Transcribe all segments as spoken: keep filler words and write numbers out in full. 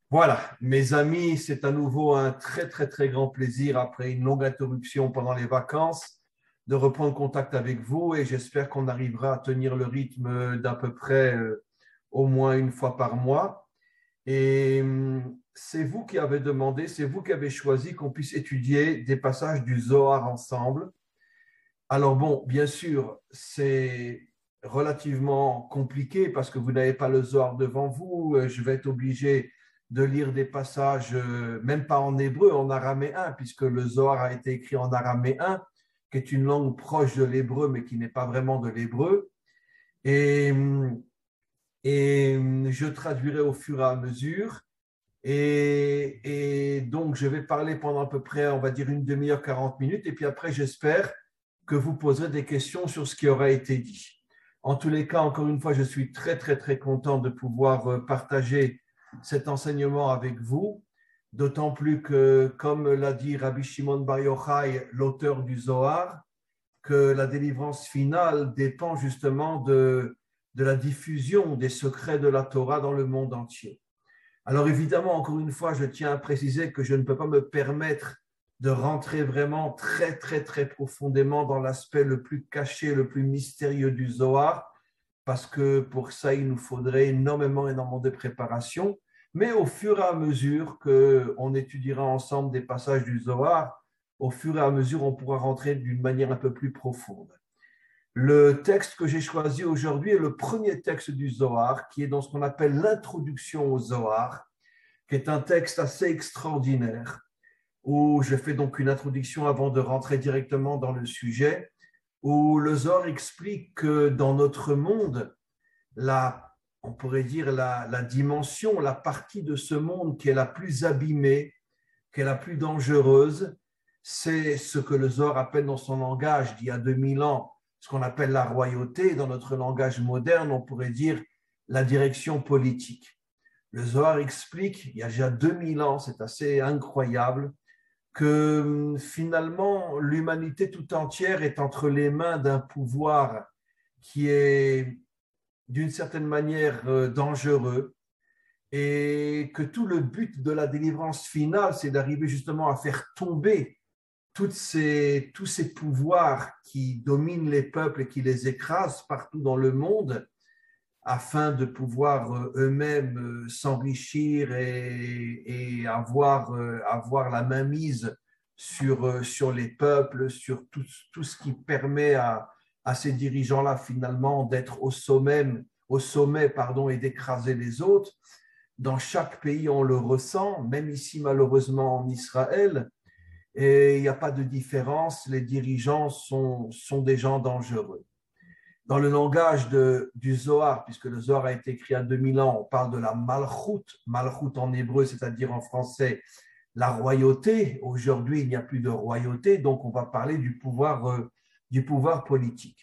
Voilà, mes amis, c'est à nouveau un très très très grand plaisir après une longue interruption pendant les vacances de reprendre contact avec vous et j'espère qu'on arrivera à tenir le rythme d'à peu près euh, au moins une fois par mois. Et hum, c'est vous qui avez demandé, c'est vous qui avez choisi qu'on puisse étudier des passages du Zohar ensemble. Alors bon, bien sûr, c'est relativement compliqué parce que vous n'avez pas le Zohar devant vous. Euh, Je vais être obligé de lire des passages, euh, même pas en hébreu, en araméen, puisque le Zohar a été écrit en araméen, qui est une langue proche de l'hébreu, mais qui n'est pas vraiment de l'hébreu. Et, et je traduirai au fur et à mesure. Et, et donc, je vais parler pendant à peu près, on va dire, une demi-heure, quarante minutes. Et puis après, j'espère que vous poserez des questions sur ce qui aura été dit. En tous les cas, encore une fois, je suis très, très, très content de pouvoir euh, partager cet enseignement avec vous, d'autant plus que, comme l'a dit Rabbi Shimon Bar Yochai, l'auteur du Zohar, que la délivrance finale dépend justement de, de la diffusion des secrets de la Torah dans le monde entier. Alors évidemment, encore une fois, je tiens à préciser que je ne peux pas me permettre de rentrer vraiment très, très, très profondément dans l'aspect le plus caché, le plus mystérieux du Zohar, parce que pour ça, il nous faudrait énormément, énormément de préparation. Mais au fur et à mesure qu'on étudiera ensemble des passages du Zohar, au fur et à mesure, on pourra rentrer d'une manière un peu plus profonde. Le texte que j'ai choisi aujourd'hui est le premier texte du Zohar, qui est dans ce qu'on appelle l'introduction au Zohar, qui est un texte assez extraordinaire, où je fais donc une introduction avant de rentrer directement dans le sujet, où le Zohar explique que dans notre monde, la, on pourrait dire la, la dimension, la partie de ce monde qui est la plus abîmée, qui est la plus dangereuse, c'est ce que le Zohar appelle dans son langage d'il y a deux mille ans, ce qu'on appelle la royauté. Dans notre langage moderne, on pourrait dire la direction politique. Le Zohar explique, il y a déjà deux mille ans, c'est assez incroyable, que finalement l'humanité tout entière est entre les mains d'un pouvoir qui est d'une certaine manière dangereux et que tout le but de la délivrance finale, c'est d'arriver justement à faire tomber toutes ces, tous ces pouvoirs qui dominent les peuples et qui les écrasent partout dans le monde afin de pouvoir eux-mêmes s'enrichir et, et avoir, avoir la mainmise sur, sur les peuples, sur tout, tout ce qui permet à, à ces dirigeants-là finalement d'être au sommet, au sommet pardon, et d'écraser les autres. Dans chaque pays, on le ressent, même ici malheureusement en Israël, et il n'y a pas de différence, les dirigeants sont, sont des gens dangereux. Dans le langage de, du Zohar, puisque le Zohar a été écrit à deux mille ans, on parle de la malchut, malchut en hébreu, c'est-à-dire en français la royauté. Aujourd'hui, il n'y a plus de royauté, donc on va parler du pouvoir, euh, du pouvoir politique.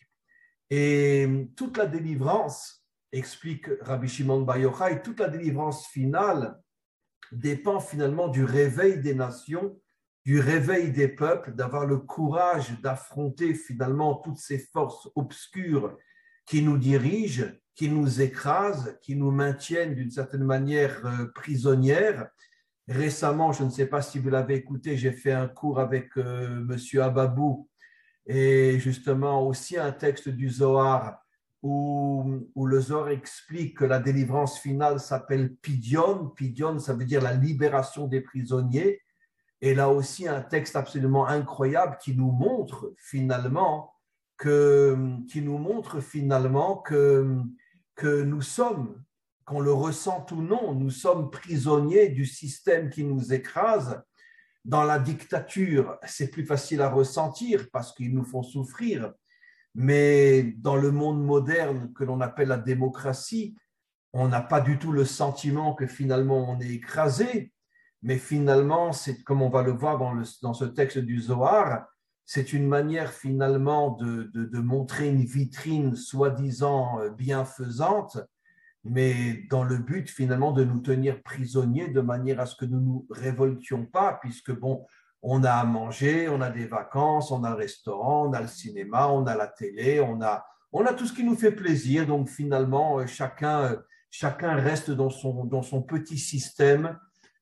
Et toute la délivrance, explique Rabbi Shimon Bar Yochai, toute la délivrance finale dépend finalement du réveil des nations, du réveil des peuples, d'avoir le courage d'affronter finalement toutes ces forces obscures qui nous dirigent, qui nous écrasent, qui nous maintiennent d'une certaine manière euh, prisonnières. Récemment, je ne sais pas si vous l'avez écouté, j'ai fait un cours avec euh, Monsieur Ababou et justement aussi un texte du Zohar où, où le Zohar explique que la délivrance finale s'appelle Pidion. Pidion, ça veut dire la libération des prisonniers. Et là aussi, un texte absolument incroyable qui nous montre finalement que, qui nous montre finalement que, que nous sommes, qu'on le ressent ou non, nous sommes prisonniers du système qui nous écrase. Dans la dictature, c'est plus facile à ressentir parce qu'ils nous font souffrir. Mais dans le monde moderne que l'on appelle la démocratie, on n'a pas du tout le sentiment que finalement on est écrasé. Mais finalement, c'est comme on va le voir dans, le, dans ce texte du Zohar, c'est une manière finalement de, de, de montrer une vitrine soi-disant bienfaisante, mais dans le but finalement de nous tenir prisonniers de manière à ce que nous ne nous révoltions pas, puisque bon, on a à manger, on a des vacances, on a le restaurant, on a le cinéma, on a la télé, on a, on a tout ce qui nous fait plaisir. Donc finalement, chacun, chacun reste dans son, dans son petit système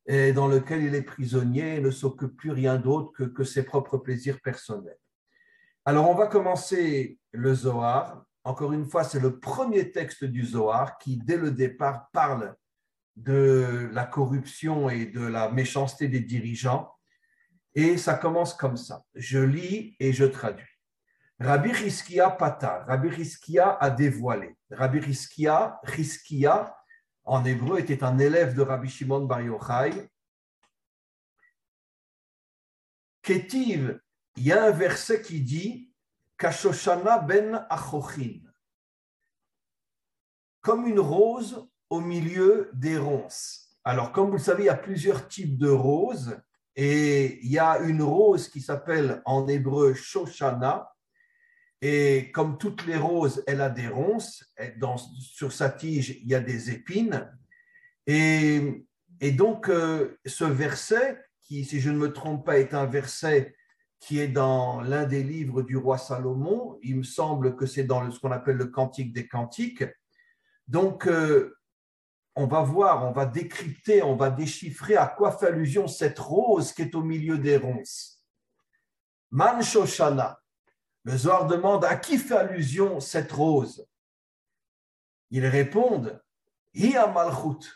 et dans lequel il est prisonnier et ne s'occupe plus rien d'autre que, que ses propres plaisirs personnels. Alors, on va commencer le Zohar. Encore une fois, c'est le premier texte du Zohar qui, dès le départ, parle de la corruption et de la méchanceté des dirigeants. Et ça commence comme ça. Je lis et je traduis. Rabbi Chizkia Pata, Rabbi Chizkia a dévoilé. Rabbi Chizkia, Chizkia, en hébreu, était un élève de Rabbi Shimon Bar Yochai. Ketiv, il y a un verset qui dit Kashoshana ben achochin, comme une rose au milieu des ronces. Alors, comme vous le savez, il y a plusieurs types de roses et il y a une rose qui s'appelle en hébreu Shoshana. Et comme toutes les roses, elle a des ronces. Dans, sur sa tige, il y a des épines. Et, et donc, euh, ce verset, qui, si je ne me trompe pas, est un verset qui est dans l'un des livres du roi Salomon. Il me semble que c'est dans le, ce qu'on appelle le Cantique des Cantiques. Donc, euh, on va voir, on va décrypter, on va déchiffrer à quoi fait allusion cette rose qui est au milieu des ronces. Man Shoshana. Le Zohar demande à qui fait allusion cette rose. Ils répondent Hiya Malchut.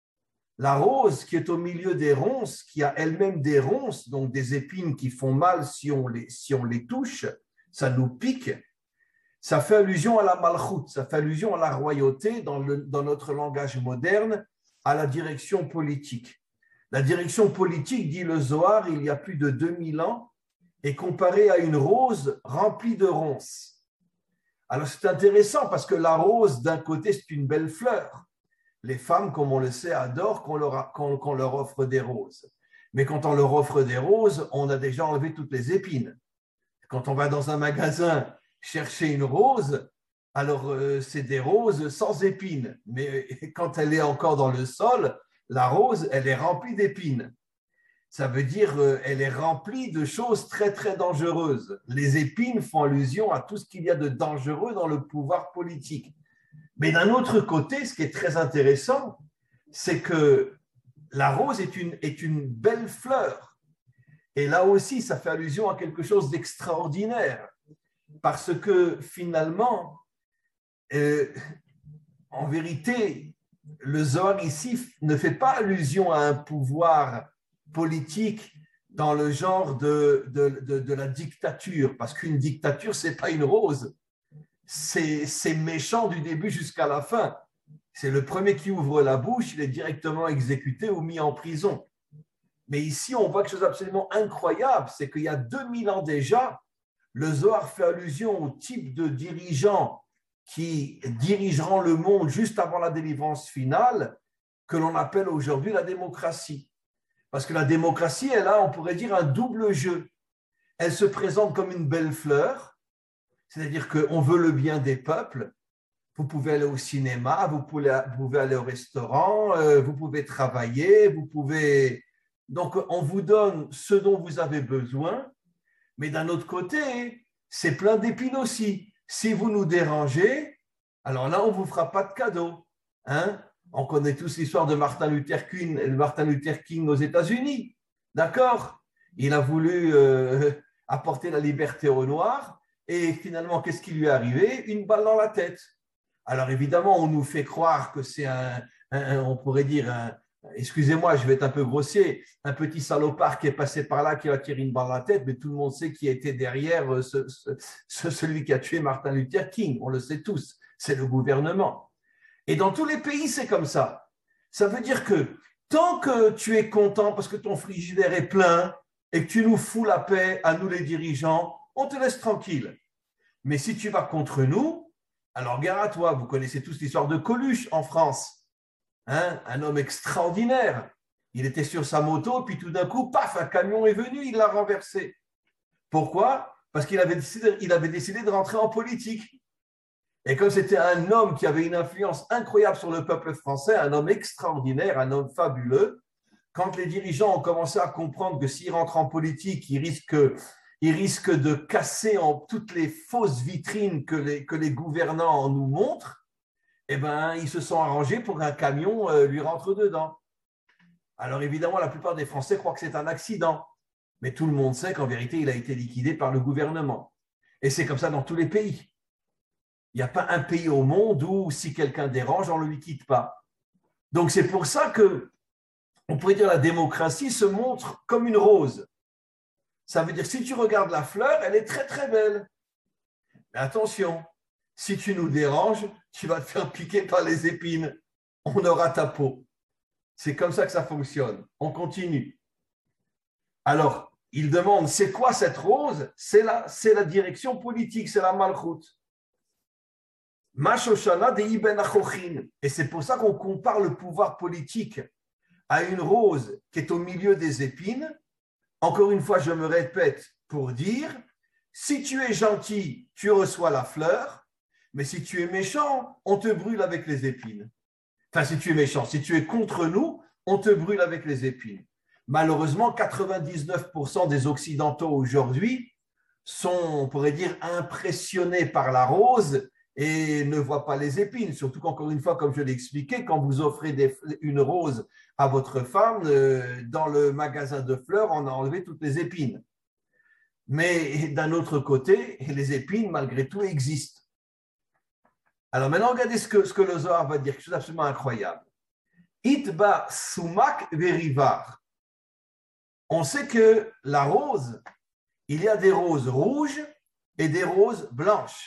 La rose qui est au milieu des ronces, qui a elle-même des ronces, donc des épines qui font mal si on les, si on les touche, ça nous pique. Ça fait allusion à la Malchut, ça fait allusion à la royauté dans, le, dans notre langage moderne, à la direction politique. La direction politique, dit le Zohar, il y a plus de deux mille ans, est comparée à une rose remplie de ronces. Alors c'est intéressant parce que la rose, d'un côté, c'est une belle fleur. Les femmes, comme on le sait, adorent qu'on leur, qu'on, qu'on leur offre des roses. Mais quand on leur offre des roses, on a déjà enlevé toutes les épines. Quand on va dans un magasin chercher une rose, alors euh, c'est des roses sans épines. Mais quand elle est encore dans le sol, la rose, elle est remplie d'épines. Ça veut dire qu'elle est remplie de choses très, très dangereuses. Les épines font allusion à tout ce qu'il y a de dangereux dans le pouvoir politique. Mais d'un autre côté, ce qui est très intéressant, c'est que la rose est une, est une belle fleur. Et là aussi, ça fait allusion à quelque chose d'extraordinaire. Parce que finalement, euh, en vérité, le Zohar ici ne fait pas allusion à un pouvoir politique dans le genre de, de, de, de la dictature, parce qu'une dictature, ce n'est pas une rose. C'est, c'est méchant du début jusqu'à la fin. C'est le premier qui ouvre la bouche, il est directement exécuté ou mis en prison. Mais ici, on voit quelque chose d'absolument incroyable, c'est qu'il y a deux mille ans déjà, le Zohar fait allusion au type de dirigeants qui dirigeront le monde juste avant la délivrance finale, que l'on appelle aujourd'hui la démocratie. Parce que la démocratie, elle a, on pourrait dire, un double jeu. Elle se présente comme une belle fleur, c'est-à-dire qu'on veut le bien des peuples. Vous pouvez aller au cinéma, vous pouvez, vous pouvez aller au restaurant, euh, vous pouvez travailler, vous pouvez… Donc, on vous donne ce dont vous avez besoin, mais d'un autre côté, c'est plein d'épines aussi. Si vous nous dérangez, alors là, on ne vous fera pas de cadeau. Hein? On connaît tous l'histoire de Martin Luther King, Martin Luther King aux États-Unis. D'accord? Il a voulu euh, apporter la liberté aux Noirs et finalement, qu'est-ce qui lui est arrivé? Une balle dans la tête. Alors évidemment, on nous fait croire que c'est un, un, on pourrait dire, un, excusez-moi, je vais être un peu grossier, un petit salopard qui est passé par là, qui a tiré une balle dans la tête, mais tout le monde sait qui était derrière ce, ce, ce, celui qui a tué Martin Luther King. On le sait tous, c'est le gouvernement. Et dans tous les pays, c'est comme ça. Ça veut dire que tant que tu es content parce que ton frigidaire est plein et que tu nous fous la paix à nous les dirigeants, on te laisse tranquille. Mais si tu vas contre nous, alors gare à toi, vous connaissez tous l'histoire de Coluche en France. Hein, un homme extraordinaire. Il était sur sa moto, puis tout d'un coup, paf, un camion est venu, il l'a renversé. Pourquoi? Parce qu'il avait décidé, il avait décidé de rentrer en politique. Et comme c'était un homme qui avait une influence incroyable sur le peuple français, un homme extraordinaire, un homme fabuleux, quand les dirigeants ont commencé à comprendre que s'ils rentrent en politique, ils risquent, ils risquent de casser en toutes les fausses vitrines que les, que les gouvernants nous montrent, eh ben, ils se sont arrangés pour qu'un camion lui rentre dedans. Alors évidemment, la plupart des Français croient que c'est un accident, mais tout le monde sait qu'en vérité, il a été liquidé par le gouvernement. Et c'est comme ça dans tous les pays. Il n'y a pas un pays au monde où si quelqu'un dérange, on ne le liquide pas. Donc c'est pour ça que on pourrait dire la démocratie se montre comme une rose. Ça veut dire, si tu regardes la fleur, elle est très très belle. Mais attention, si tu nous déranges, tu vas te faire piquer par les épines. On aura ta peau. C'est comme ça que ça fonctionne. On continue. Alors, il demande, c'est quoi cette rose? C'est la, c'est la direction politique, c'est la malchoute. Mashoshana de Ibn Achochin. Et c'est pour ça qu'on compare le pouvoir politique à une rose qui est au milieu des épines. Encore une fois, je me répète pour dire, si tu es gentil, tu reçois la fleur, mais si tu es méchant, on te brûle avec les épines. Enfin, si tu es méchant, si tu es contre nous, on te brûle avec les épines. Malheureusement, quatre-vingt-dix-neuf pour cent des Occidentaux aujourd'hui sont, on pourrait dire, impressionnés par la rose et ne voient pas les épines. Surtout qu'encore une fois, comme je l'ai expliqué, quand vous offrez des, une rose à votre femme, euh, dans le magasin de fleurs, on a enlevé toutes les épines. Mais d'un autre côté, les épines, malgré tout, existent. Alors maintenant, regardez ce que, ce que le Zohar va dire, quelque chose d'absolument incroyable. Itba sumak verivar. On sait que la rose, il y a des roses rouges et des roses blanches.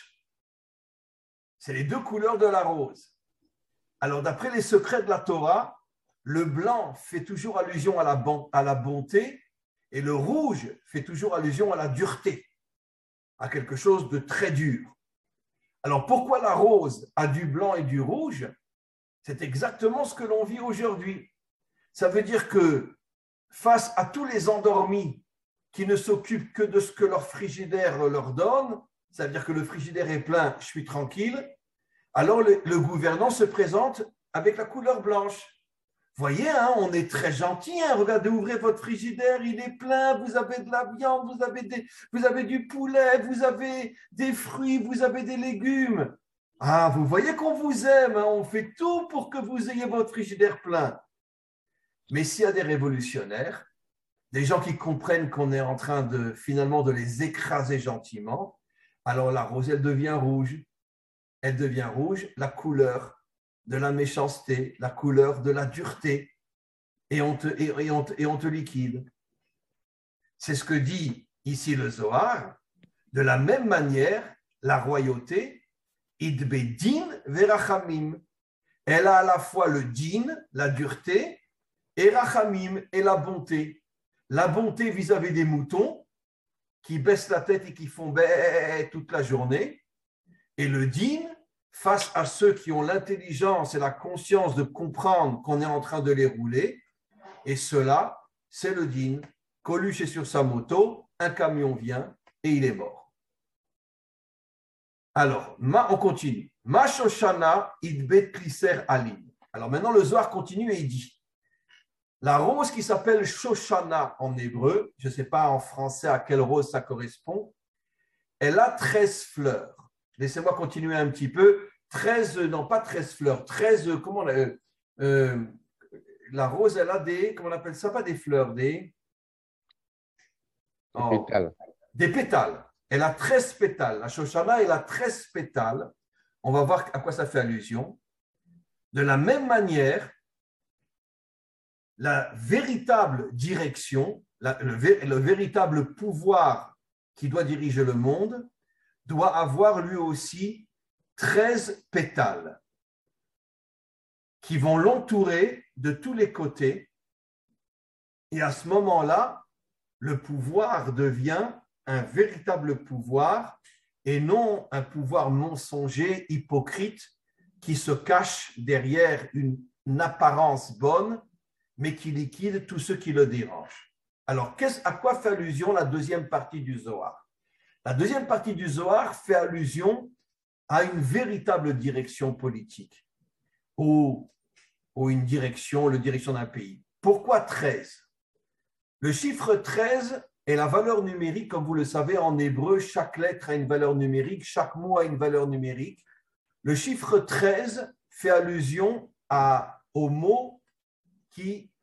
C'est les deux couleurs de la rose. Alors, d'après les secrets de la Torah, le blanc fait toujours allusion à la, bon, à la bonté et le rouge fait toujours allusion à la dureté, à quelque chose de très dur. Alors, pourquoi la rose a du blanc et du rouge? C'est exactement ce que l'on vit aujourd'hui. Ça veut dire que face à tous les endormis qui ne s'occupent que de ce que leur frigidaire leur donne, ça veut dire que le frigidaire est plein, je suis tranquille, alors le, le gouvernant se présente avec la couleur blanche. Voyez, hein, on est très gentil, hein, regardez, ouvrez votre frigidaire, il est plein, vous avez de la viande, vous avez, des, vous avez du poulet, vous avez des fruits, vous avez des légumes. Ah, vous voyez qu'on vous aime, hein, on fait tout pour que vous ayez votre frigidaire plein. Mais s'il y a des révolutionnaires, des gens qui comprennent qu'on est en train de finalement de les écraser gentiment, alors la rose, elle devient rouge. Elle devient rouge, la couleur de la méchanceté, la couleur de la dureté, et on te, et, et on te, et on te liquide. C'est ce que dit ici le Zohar. De la même manière, la royauté, idbe din verachamim. Elle a à la fois le din, la dureté, et rachamim, et la bonté. La bonté vis-à-vis des moutons, qui baissent la tête et qui font bé toute la journée, et le din, face à ceux qui ont l'intelligence et la conscience de comprendre qu'on est en train de les rouler, et cela, c'est le din. Coluche est sur sa moto, un camion vient et il est mort. Alors, on continue. Ma shoshana idbet kliser alim. Alors maintenant, le Zohar continue et il dit, la rose qui s'appelle shoshana en hébreu, je ne sais pas en français à quelle rose ça correspond, elle a treize fleurs. Laissez-moi continuer un petit peu. treize, non pas treize fleurs, treize, comment on euh, euh, la rose, elle a des, comment on appelle ça, pas des fleurs, des, Des oh, pétales. des pétales. Elle a treize pétales. La Shoshana, elle a treize pétales. On va voir à quoi ça fait allusion. De la même manière, la véritable direction, la, le, le véritable pouvoir qui doit diriger le monde, doit avoir lui aussi treize pétales qui vont l'entourer de tous les côtés. Et à ce moment-là, le pouvoir devient un véritable pouvoir et non un pouvoir mensonger, hypocrite, qui se cache derrière une, une apparence bonne, mais qui liquide tous ceux qui le dérangent. Alors, à quoi fait allusion la deuxième partie du Zohar? La deuxième partie du Zohar fait allusion à une véritable direction politique ou, ou une direction, la direction d'un pays. Pourquoi treize? Le chiffre treize est la valeur numérique, comme vous le savez, en hébreu, chaque lettre a une valeur numérique, chaque mot a une valeur numérique. Le chiffre treize fait allusion à, au mot qui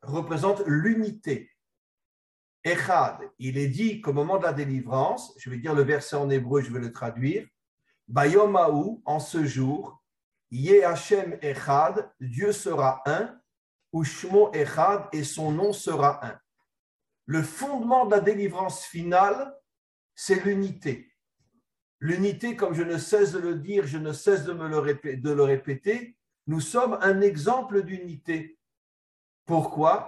représente l'unité. Echad, il est dit qu'au moment de la délivrance, je vais dire le verset en hébreu, je vais le traduire, Bayom Haou, en ce jour, Yeh Hashem Echad, Dieu sera un, Ushmo Echad, et son nom sera un. Le fondement de la délivrance finale, c'est l'unité. L'unité, comme je ne cesse de le dire, je ne cesse de, me le, répéter, de le répéter, nous sommes un exemple d'unité. Pourquoi ?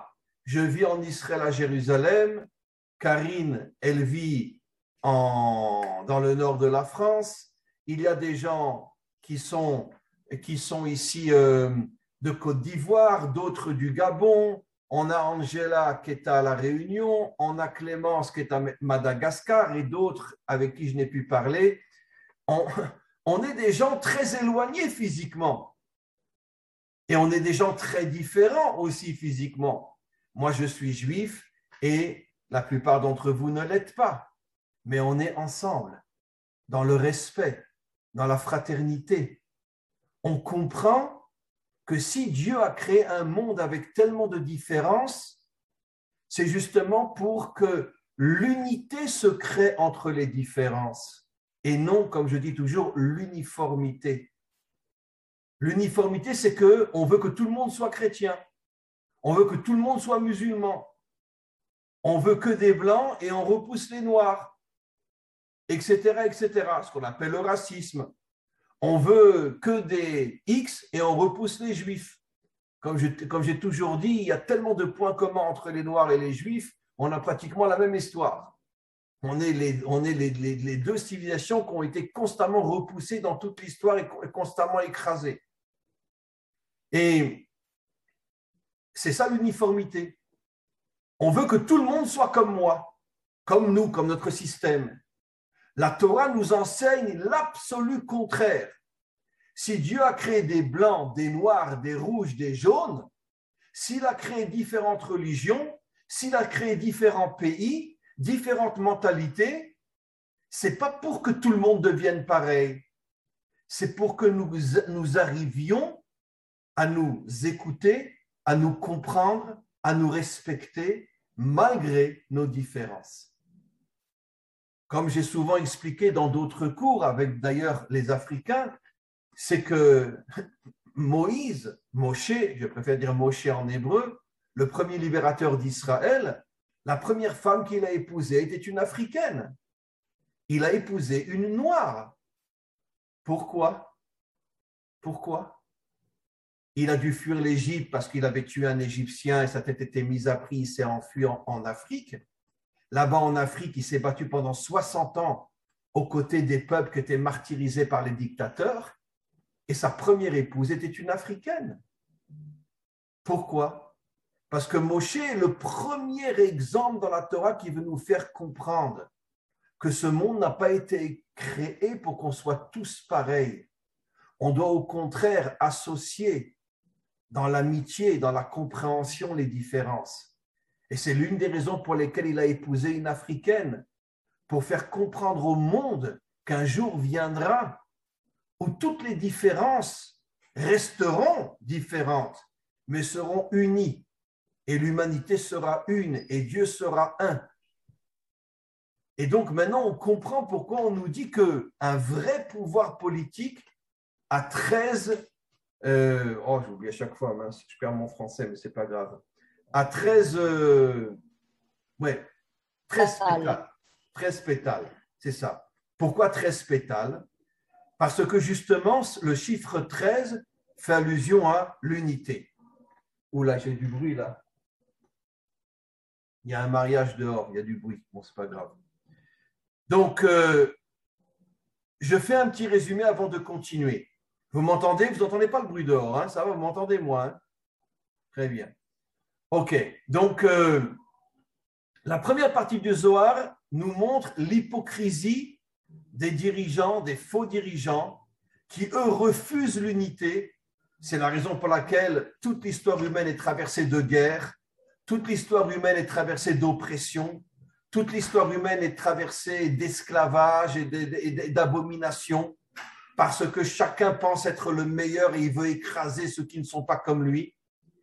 Je vis en Israël à Jérusalem, Karine, elle vit en, dans le nord de la France, il y a des gens qui sont, qui sont ici euh, de Côte d'Ivoire, d'autres du Gabon, on a Angela qui est à La Réunion, on a Clémence qui est à Madagascar et d'autres avec qui je n'ai pu parler. On, on est des gens très éloignés physiquement et on est des gens très différents aussi physiquement. Moi, je suis juif et la plupart d'entre vous ne l'êtes pas, mais on est ensemble dans le respect, dans la fraternité. On comprend que si Dieu a créé un monde avec tellement de différences, c'est justement pour que l'unité se crée entre les différences et non, comme je dis toujours, l'uniformité. L'uniformité, c'est qu'on veut que tout le monde soit chrétien, on veut que tout le monde soit musulman, on veut que des blancs et on repousse les noirs, et cetera, et cetera, ce qu'on appelle le racisme. On veut que des X et on repousse les juifs. Comme, je, comme j'ai toujours dit, il y a tellement de points communs entre les noirs et les juifs, on a pratiquement la même histoire. On est les, on est les, les, les deux civilisations qui ont été constamment repoussées dans toute l'histoire et constamment écrasées. Et c'est ça l'uniformité. On veut que tout le monde soit comme moi, comme nous, comme notre système. La Torah nous enseigne l'absolu contraire. Si Dieu a créé des blancs, des noirs, des rouges, des jaunes, s'il a créé différentes religions, s'il a créé différents pays, différentes mentalités, c'est pas pour que tout le monde devienne pareil. C'est pour que nous, nous arrivions à nous écouter, à nous comprendre, à nous respecter, malgré nos différences. Comme j'ai souvent expliqué dans d'autres cours, avec d'ailleurs les Africains, c'est que Moïse, Moshe, je préfère dire Moshe en hébreu, le premier libérateur d'Israël, la première femme qu'il a épousée était une Africaine. Il a épousé une noire. Pourquoi? Pourquoi? Il a dû fuir l'Égypte parce qu'il avait tué un Égyptien et sa tête était mise à prix, il s'est enfui en, en Afrique. Là-bas en Afrique, il s'est battu pendant soixante ans aux côtés des peuples qui étaient martyrisés par les dictateurs et sa première épouse était une Africaine. Pourquoi? Parce que Moshe est le premier exemple dans la Torah qui veut nous faire comprendre que ce monde n'a pas été créé pour qu'on soit tous pareils. On doit au contraire associer dans l'amitié, dans la compréhension les différences. Et c'est l'une des raisons pour lesquelles il a épousé une Africaine, pour faire comprendre au monde qu'un jour viendra où toutes les différences resteront différentes, mais seront unies. Et l'humanité sera une, et Dieu sera un. Et donc maintenant, on comprend pourquoi on nous dit qu'un vrai pouvoir politique a treize... Euh, oh, j'oublie à chaque fois, mince, je perds mon français, mais ce n'est pas grave. À treize, euh, ouais, treize pétales. treize pétales, c'est ça. Pourquoi treize pétales? Parce que justement, le chiffre treize fait allusion à l'unité. Oula, j'ai du bruit là. Il y a un mariage dehors, il y a du bruit. Bon, c'est pas grave. Donc, euh, je fais un petit résumé avant de continuer. Vous m'entendez? Vous n'entendez pas le bruit dehors, hein? Ça va, vous m'entendez moi, hein? Très bien. Ok, donc euh, la première partie du Zohar nous montre l'hypocrisie des dirigeants, des faux dirigeants, qui eux refusent l'unité. C'est la raison pour laquelle toute l'histoire humaine est traversée de guerre, toute l'histoire humaine est traversée d'oppression, toute l'histoire humaine est traversée d'esclavage et d'abomination, parce que chacun pense être le meilleur et il veut écraser ceux qui ne sont pas comme lui.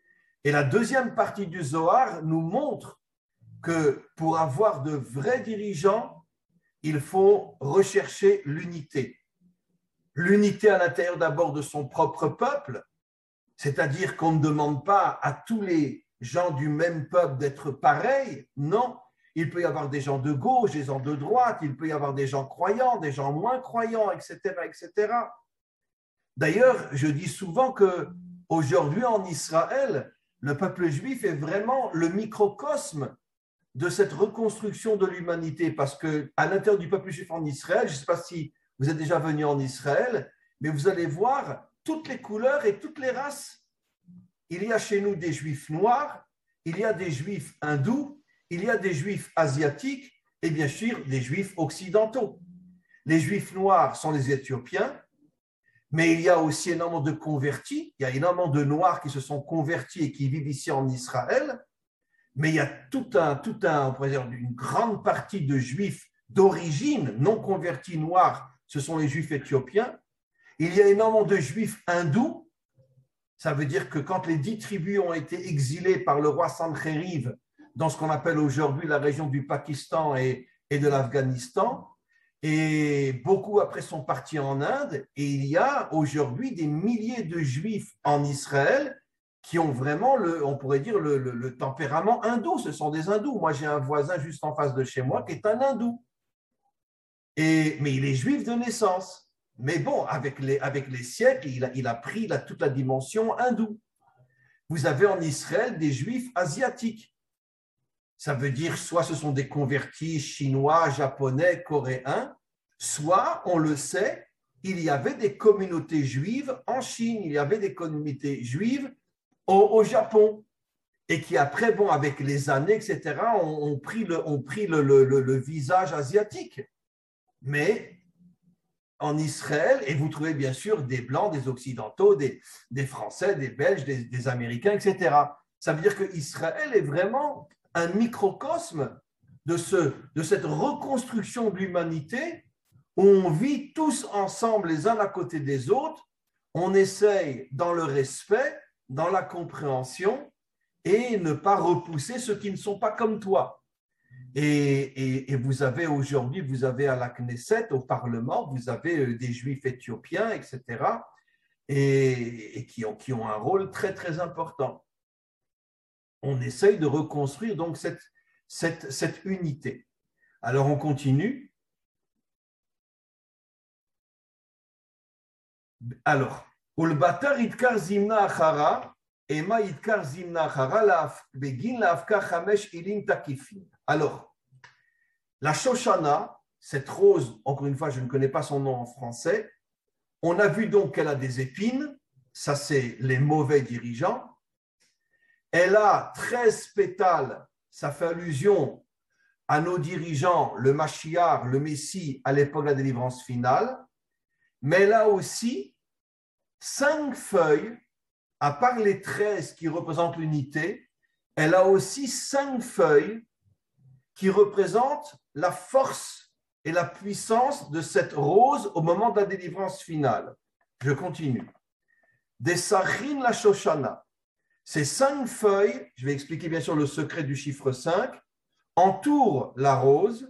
Et la deuxième partie du Zohar nous montre que pour avoir de vrais dirigeants, il faut rechercher l'unité. L'unité à l'intérieur d'abord de son propre peuple, c'est-à-dire qu'on ne demande pas à tous les gens du même peuple d'être pareils, non. Il peut y avoir des gens de gauche, des gens de droite, il peut y avoir des gens croyants, des gens moins croyants, et cetera, et cetera. D'ailleurs, je dis souvent qu'aujourd'hui en Israël, le peuple juif est vraiment le microcosme de cette reconstruction de l'humanité, parce qu'à l'intérieur du peuple juif en Israël, je ne sais pas si vous êtes déjà venu en Israël, mais vous allez voir toutes les couleurs et toutes les races. Il y a chez nous des juifs noirs, il y a des juifs hindous, il y a des juifs asiatiques et bien sûr des juifs occidentaux. Les juifs noirs sont les Éthiopiens, mais il y a aussi énormément de convertis, il y a énormément de noirs qui se sont convertis et qui vivent ici en Israël, mais il y a tout un, tout un, on pourrait dire, une grande partie de juifs d'origine non convertis noirs, ce sont les juifs éthiopiens. Il y a énormément de juifs hindous, ça veut dire que quand les dix tribus ont été exilées par le roi Sancheriv dans ce qu'on appelle aujourd'hui la région du Pakistan et, et de l'Afghanistan, et beaucoup après sont partis en Inde, et il y a aujourd'hui des milliers de juifs en Israël qui ont vraiment, le, on pourrait dire, le, le, le tempérament hindou. Ce sont des hindous. Moi, j'ai un voisin juste en face de chez moi qui est un hindou. Et, mais il est juif de naissance. Mais bon, avec les, avec les siècles, il a, il a pris la, toute la dimension hindoue. Vous avez en Israël des juifs asiatiques. Ça veut dire soit ce sont des convertis chinois, japonais, coréens, soit, on le sait, il y avait des communautés juives en Chine, il y avait des communautés juives au, au Japon, et qui après, bon, avec les années, et cetera, ont, ont pris, le, ont pris le, le, le, le visage asiatique. Mais en Israël, et vous trouvez bien sûr des Blancs, des Occidentaux, des, des Français, des Belges, des, des Américains, et cetera. Ça veut dire qu'Israël est vraiment un microcosme de, ce, de cette reconstruction de l'humanité où on vit tous ensemble les uns à côté des autres, on essaye dans le respect, dans la compréhension et ne pas repousser ceux qui ne sont pas comme toi. Et, et, et vous avez aujourd'hui, vous avez à la Knesset, au Parlement, vous avez des Juifs éthiopiens, et cetera, et, et qui, ont, qui ont un rôle très, très important. On essaye de reconstruire donc cette, cette, cette unité. Alors on continue. Alors, Ulbatar itkar zimna achara, ema itkar zimna achara, begin laafka chamesh ilim takifin. Alors, la Shoshana, cette rose, encore une fois, je ne connais pas son nom en français, on a vu donc qu'elle a des épines, ça c'est les mauvais dirigeants. Elle a treize pétales, ça fait allusion à nos dirigeants, le Mashiach, le Messie, à l'époque de la délivrance finale. Mais elle a aussi cinq feuilles, à part les treize qui représentent l'unité, elle a aussi cinq feuilles qui représentent la force et la puissance de cette rose au moment de la délivrance finale. Je continue. Des Sachin la Shoshana. Ces cinq feuilles, je vais expliquer bien sûr le secret du chiffre cinq, entourent la rose.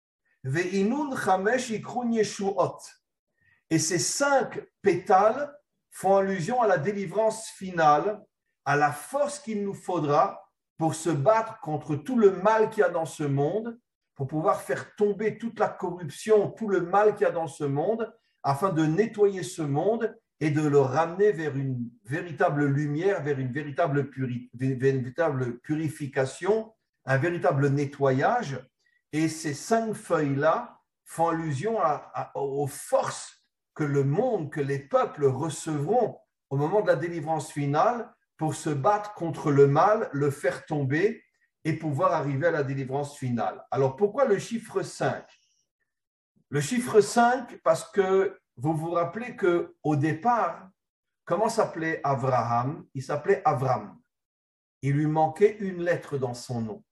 Ve'inun chamesh ikrun yeshuot. Et ces cinq pétales font allusion à la délivrance finale, à la force qu'il nous faudra pour se battre contre tout le mal qu'il y a dans ce monde, pour pouvoir faire tomber toute la corruption, tout le mal qu'il y a dans ce monde, afin de nettoyer ce monde et de le ramener vers une véritable lumière, vers une véritable, puri- une véritable purification, un véritable nettoyage. Et ces cinq feuilles-là font allusion à, à, aux forces que le monde, que les peuples recevront au moment de la délivrance finale pour se battre contre le mal, le faire tomber et pouvoir arriver à la délivrance finale. Alors pourquoi le chiffre cinq? Le chiffre cinq, parce que vous vous rappelez qu'au départ, comment s'appelait Abraham? Il s'appelait Avram. Il lui manquait une lettre dans son nom.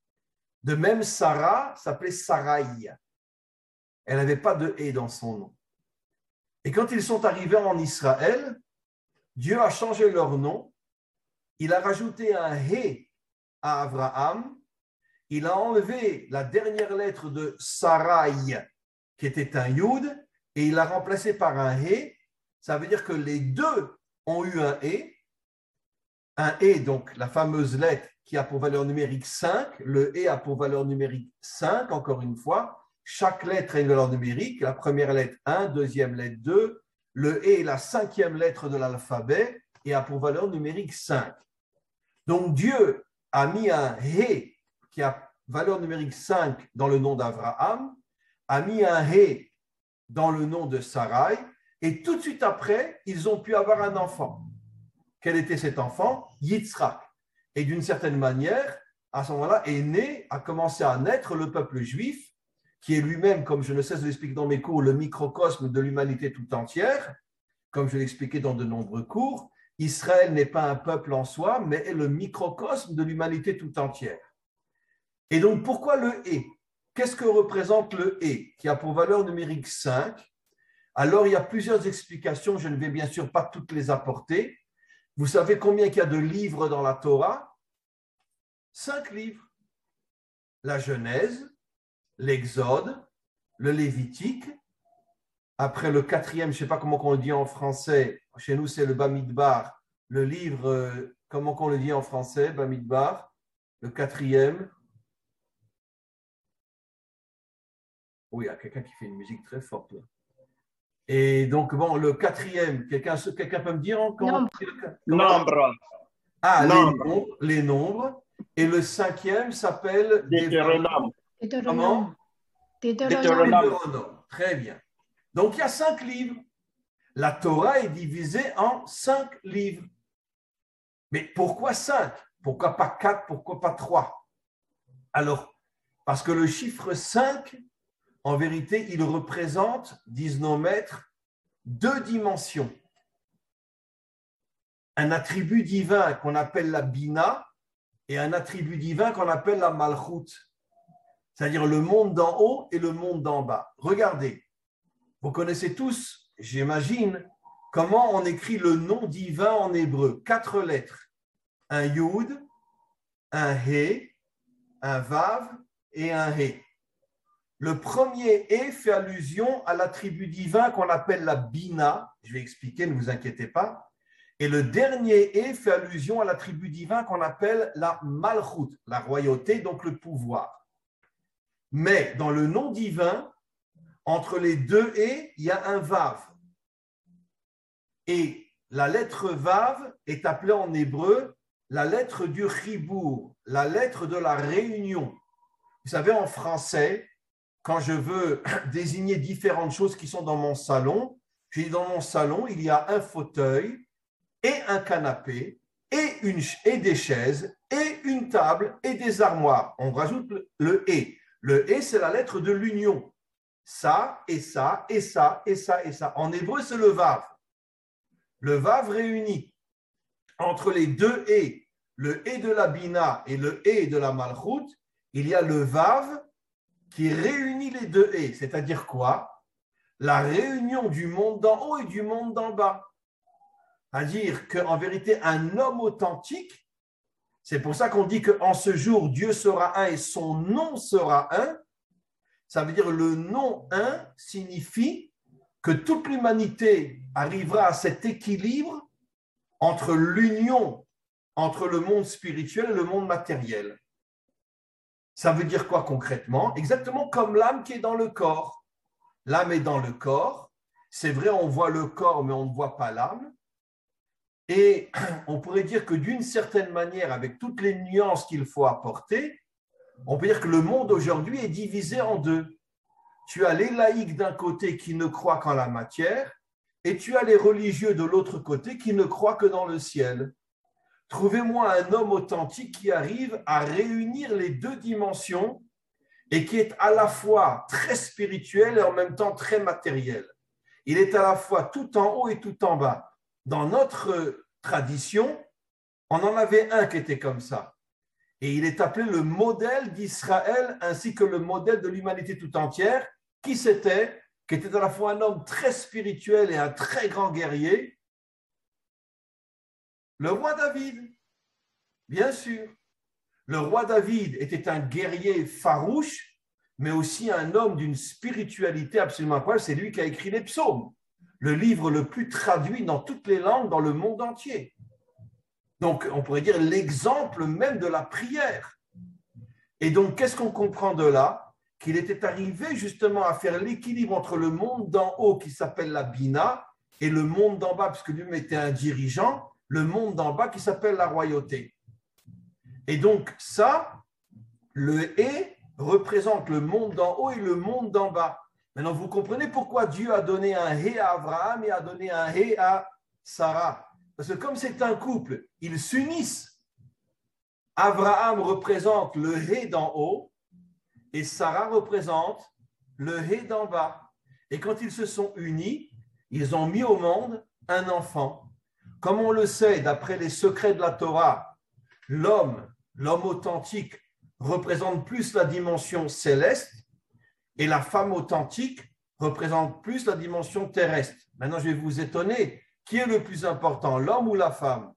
De même, Sarah s'appelait Saraï. Elle n'avait pas de « et » dans son nom. Et quand ils sont arrivés en Israël, Dieu a changé leur nom. il a rajouté un He à Abraham, il a enlevé la dernière lettre de Sarai, qui était un Yud, et il l'a remplacé par un He. Ça veut dire que les deux ont eu un He. Un He, donc la fameuse lettre qui a pour valeur numérique cinq. Le He a pour valeur numérique cinq, encore une fois. Chaque lettre a une valeur numérique. La première lettre un, deuxième lettre deux. Le He est la cinquième lettre de l'alphabet et a pour valeur numérique cinq. Donc Dieu a mis un He qui a valeur numérique cinq dans le nom d'Abraham, a mis un He dans le nom de Sarai, et tout de suite après, ils ont pu avoir un enfant. Quel était cet enfant? Yitzhak. Et d'une certaine manière, à ce moment-là, est né, a commencé à naître le peuple juif, qui est lui-même, comme je ne cesse de l'expliquer dans mes cours, le microcosme de l'humanité tout entière. Comme je l'ai expliqué dans de nombreux cours, Israël n'est pas un peuple en soi, mais est le microcosme de l'humanité tout entière. Et donc, pourquoi le He? Qu'est-ce que représente le He, qui a pour valeur numérique cinq? Alors, il y a plusieurs explications, je ne vais bien sûr pas toutes les apporter. Vous savez combien il y a de livres dans la Torah? Cinq livres. La Genèse, l'Exode, le Lévitique. Après le quatrième, je ne sais pas comment on le dit en français, chez nous c'est le Bamidbar, le livre, comment on le dit en français, Bamidbar, le quatrième. Oui, il y a quelqu'un qui fait une musique très forte là. Et donc, bon, le quatrième, quelqu'un quelqu'un peut me dire comment, Nombre. Ah, Nombre. Les, nombres, les nombres. Et le cinquième s'appelle Deutéronome. Comment Deutéronome. Très bien. Donc, il y a cinq livres. La Torah est divisée en cinq livres. Mais pourquoi cinq? Pourquoi pas quatre? Pourquoi pas trois? Alors, parce que le chiffre cinq, en vérité, il représente, disent nos maîtres, deux dimensions. Un attribut divin qu'on appelle la Bina et un attribut divin qu'on appelle la Malchut. C'est-à-dire le monde d'en haut et le monde d'en bas. Regardez, vous connaissez tous, j'imagine, comment on écrit le nom divin en hébreu. Quatre lettres. Un Yud, un He, un Vav et un He. Le premier He fait allusion à l'attribut divin qu'on appelle la Bina. Je vais expliquer, ne vous inquiétez pas. Et le dernier He fait allusion à l'attribut divin qu'on appelle la Malchut, la royauté, donc le pouvoir. Mais dans le nom divin, entre les deux He, il y a un Vav. Et la lettre Vav est appelée en hébreu la lettre du Chibour, la lettre de la réunion. Vous savez, en français, quand je veux désigner différentes choses qui sont dans mon salon, je dis dans mon salon, il y a un fauteuil et un canapé et, une, et des chaises et une table et des armoires. On rajoute le, le « et ». Le « et », c'est la lettre de l'union. Ça et ça et ça et ça et ça. En hébreu, c'est le « vav ». Le « vav » réunit entre les deux « et », le « et » de la Bina et le « et » de la Malchut, il y a le « vav » qui réunit les deux « et », c'est-à-dire quoi? La réunion du monde d'en haut et du monde d'en bas. C'est-à-dire qu'en vérité, un homme authentique, c'est pour ça qu'on dit qu'en ce jour, Dieu sera un et son nom sera un. Ça veut dire le nom un signifie que toute l'humanité arrivera à cet équilibre entre l'union entre le monde spirituel et le monde matériel. Ça veut dire quoi concrètement? Exactement comme l'âme qui est dans le corps. L'âme est dans le corps. C'est vrai, on voit le corps, mais on ne voit pas l'âme. Et on pourrait dire que d'une certaine manière, avec toutes les nuances qu'il faut apporter, on peut dire que le monde aujourd'hui est divisé en deux. Tu as les laïcs d'un côté qui ne croient qu'en la matière, et tu as les religieux de l'autre côté qui ne croient que dans le ciel. Trouvez-moi un homme authentique qui arrive à réunir les deux dimensions et qui est à la fois très spirituel et en même temps très matériel. Il est à la fois tout en haut et tout en bas. Dans notre tradition, on en avait un qui était comme ça. Et il est appelé le modèle d'Israël ainsi que le modèle de l'humanité tout entière. Qui c'était? Qui était à la fois un homme très spirituel et un très grand guerrier. Le roi David. Bien sûr. Le roi David était un guerrier farouche, mais aussi un homme d'une spiritualité absolument incroyable. C'est lui qui a écrit les psaumes, le livre le plus traduit dans toutes les langues dans le monde entier. Donc, on pourrait dire l'exemple même de la prière. Et donc, qu'est-ce qu'on comprend de là? Qu'il était arrivé justement à faire l'équilibre entre le monde d'en haut qui s'appelle la Bina et le monde d'en bas, puisque lui était un dirigeant, le monde d'en bas qui s'appelle la royauté. Et donc, ça, le hé représente le monde d'en haut et le monde d'en bas. Maintenant, vous comprenez pourquoi Dieu a donné un hé à Abraham et a donné un hé à Sarah. Parce que comme c'est un couple, ils s'unissent. Abraham représente le hé d'en haut et Sarah représente le hé d'en bas. Et quand ils se sont unis, ils ont mis au monde un enfant. Comme on le sait, d'après les secrets de la Torah, l'homme, l'homme authentique, représente plus la dimension céleste et la femme authentique représente plus la dimension terrestre. Maintenant, je vais vous étonner. Qui est le plus important, l'homme ou la femme?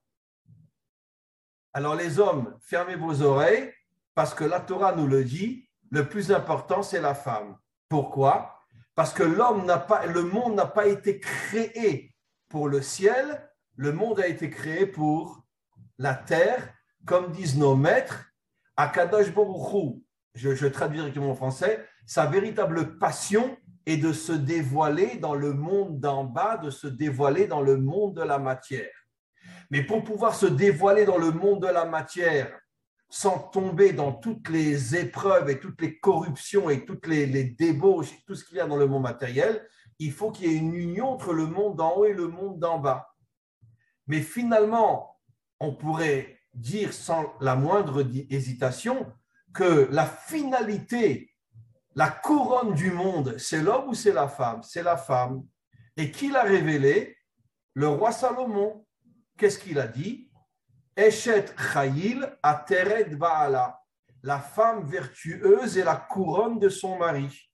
Alors, les hommes, fermez vos oreilles parce que la Torah nous le dit, le plus important, c'est la femme. Pourquoi? Parce que l'homme n'a pas, le monde n'a pas été créé pour le ciel, le monde a été créé pour la terre, comme disent nos maîtres. Akadosh Baruch Hu, je, je traduis directement en français, sa véritable passion est de se dévoiler dans le monde d'en bas, de se dévoiler dans le monde de la matière. Mais pour pouvoir se dévoiler dans le monde de la matière, sans tomber dans toutes les épreuves et toutes les corruptions et toutes les, les débauches et tout ce qu'il y a dans le monde matériel, il faut qu'il y ait une union entre le monde d'en haut et le monde d'en bas. Mais finalement, on pourrait dire sans la moindre hésitation que la finalité, la couronne du monde, c'est l'homme ou c'est la femme? C'est la femme. Et qui l'a révélé? Le roi Salomon. Qu'est-ce qu'il a dit? Eshet Chayil Ateret Baala. La femme vertueuse est la couronne de son mari.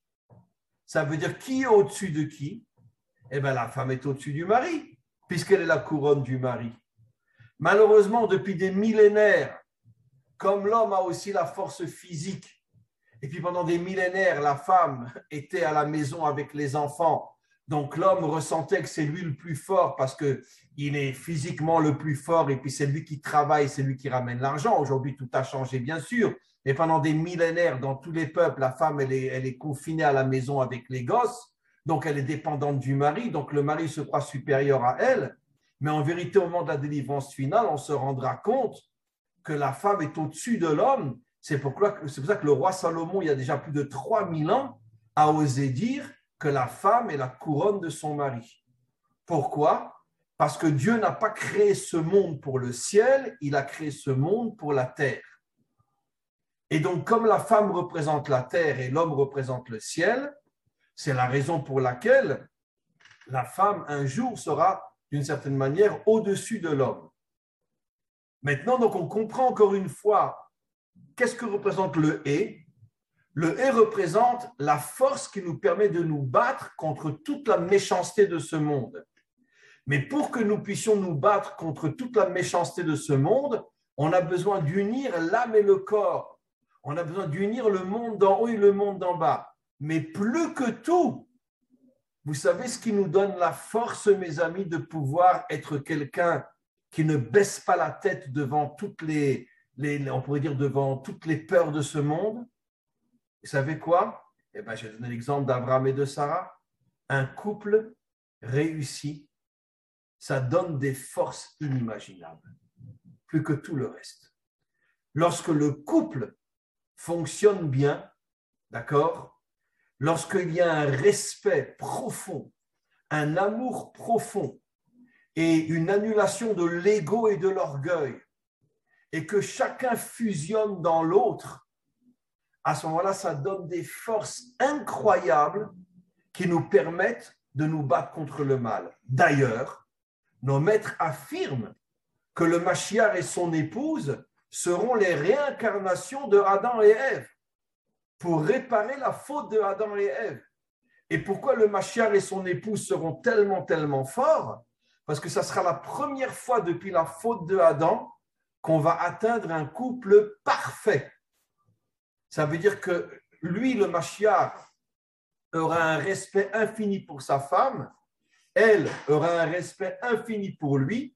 Ça veut dire qui est au-dessus de qui? Eh bien, la femme est au-dessus du mari, puisqu'elle est la couronne du mari. Malheureusement, depuis des millénaires, comme l'homme a aussi la force physique, et puis pendant des millénaires, la femme était à la maison avec les enfants, donc l'homme ressentait que c'est lui le plus fort parce qu'il est physiquement le plus fort et puis c'est lui qui travaille, c'est lui qui ramène l'argent. Aujourd'hui, tout a changé, bien sûr, mais pendant des millénaires, dans tous les peuples, la femme, elle est, elle est confinée à la maison avec les gosses, donc elle est dépendante du mari, donc le mari se croit supérieur à elle. Mais en vérité, au moment de la délivrance finale, on se rendra compte que la femme est au-dessus de l'homme. C'est pourquoi, c'est pour ça que le roi Salomon, il y a déjà plus de trois mille ans, a osé dire que la femme est la couronne de son mari. Pourquoi? Parce que Dieu n'a pas créé ce monde pour le ciel, il a créé ce monde pour la terre. Et donc, comme la femme représente la terre et l'homme représente le ciel, c'est la raison pour laquelle la femme, un jour, sera d'une certaine manière au-dessus de l'homme. Maintenant, donc, on comprend encore une fois qu'est-ce que représente le hé. Le hé représente la force qui nous permet de nous battre contre toute la méchanceté de ce monde. Mais pour que nous puissions nous battre contre toute la méchanceté de ce monde, on a besoin d'unir l'âme et le corps. On a besoin d'unir le monde d'en haut et le monde d'en bas. Mais plus que tout, vous savez ce qui nous donne la force, mes amis, de pouvoir être quelqu'un qui ne baisse pas la tête devant toutes les, les on pourrait dire devant toutes les peurs de ce monde? Vous savez quoi? Eh bien, je vais donner l'exemple d'Abraham et de Sarah. Un couple réussi, ça donne des forces inimaginables, plus que tout le reste. Lorsque le couple fonctionne bien, d'accord? Lorsqu'il y a un respect profond, un amour profond et une annulation de l'ego et de l'orgueil, et que chacun fusionne dans l'autre, à ce moment-là, ça donne des forces incroyables qui nous permettent de nous battre contre le mal. D'ailleurs, nos maîtres affirment que le Mashiach et son épouse seront les réincarnations de Adam et Ève pour réparer la faute de Adam et Ève. Et pourquoi le Mashiach et son épouse seront tellement, tellement forts? Parce que ça sera la première fois depuis la faute de Adam qu'on va atteindre un couple parfait. Ça veut dire que lui, le Mashiach, aura un respect infini pour sa femme, elle aura un respect infini pour lui,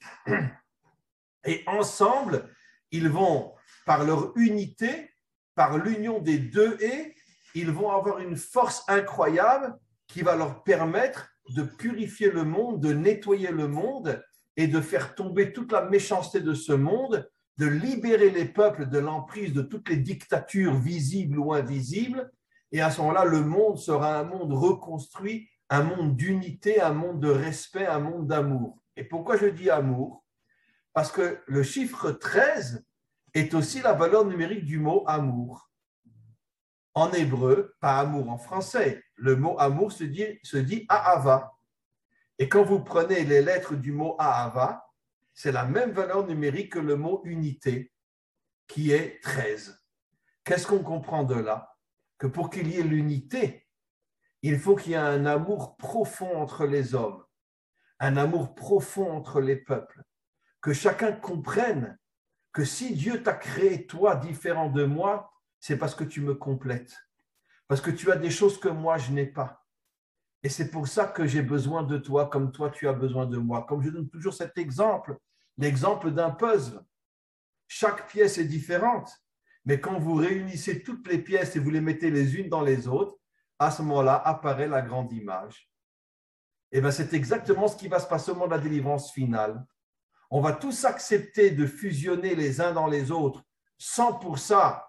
et ensemble, ils vont, par leur unité, par l'union des deux et, ils vont avoir une force incroyable qui va leur permettre de purifier le monde, de nettoyer le monde et de faire tomber toute la méchanceté de ce monde, de libérer les peuples de l'emprise de toutes les dictatures visibles ou invisibles. Et à ce moment-là, le monde sera un monde reconstruit, un monde d'unité, un monde de respect, un monde d'amour. Et pourquoi je dis amour? Parce que le chiffre treize est aussi la valeur numérique du mot amour. En hébreu, pas amour en français. Le mot amour se dit, se dit ahava. Et quand vous prenez les lettres du mot ahava, c'est la même valeur numérique que le mot unité, qui est treize. Qu'est-ce qu'on comprend de là? Que pour qu'il y ait l'unité, il faut qu'il y ait un amour profond entre les hommes, un amour profond entre les peuples, que chacun comprenne que si Dieu t'a créé, toi, différent de moi, c'est parce que tu me complètes, parce que tu as des choses que moi, je n'ai pas. Et c'est pour ça que j'ai besoin de toi, comme toi, tu as besoin de moi. Comme je donne toujours cet exemple, l'exemple d'un puzzle. Chaque pièce est différente, mais quand vous réunissez toutes les pièces et vous les mettez les unes dans les autres, à ce moment-là apparaît la grande image. Et bien, c'est exactement ce qui va se passer au moment de la délivrance finale. On va tous accepter de fusionner les uns dans les autres sans pour ça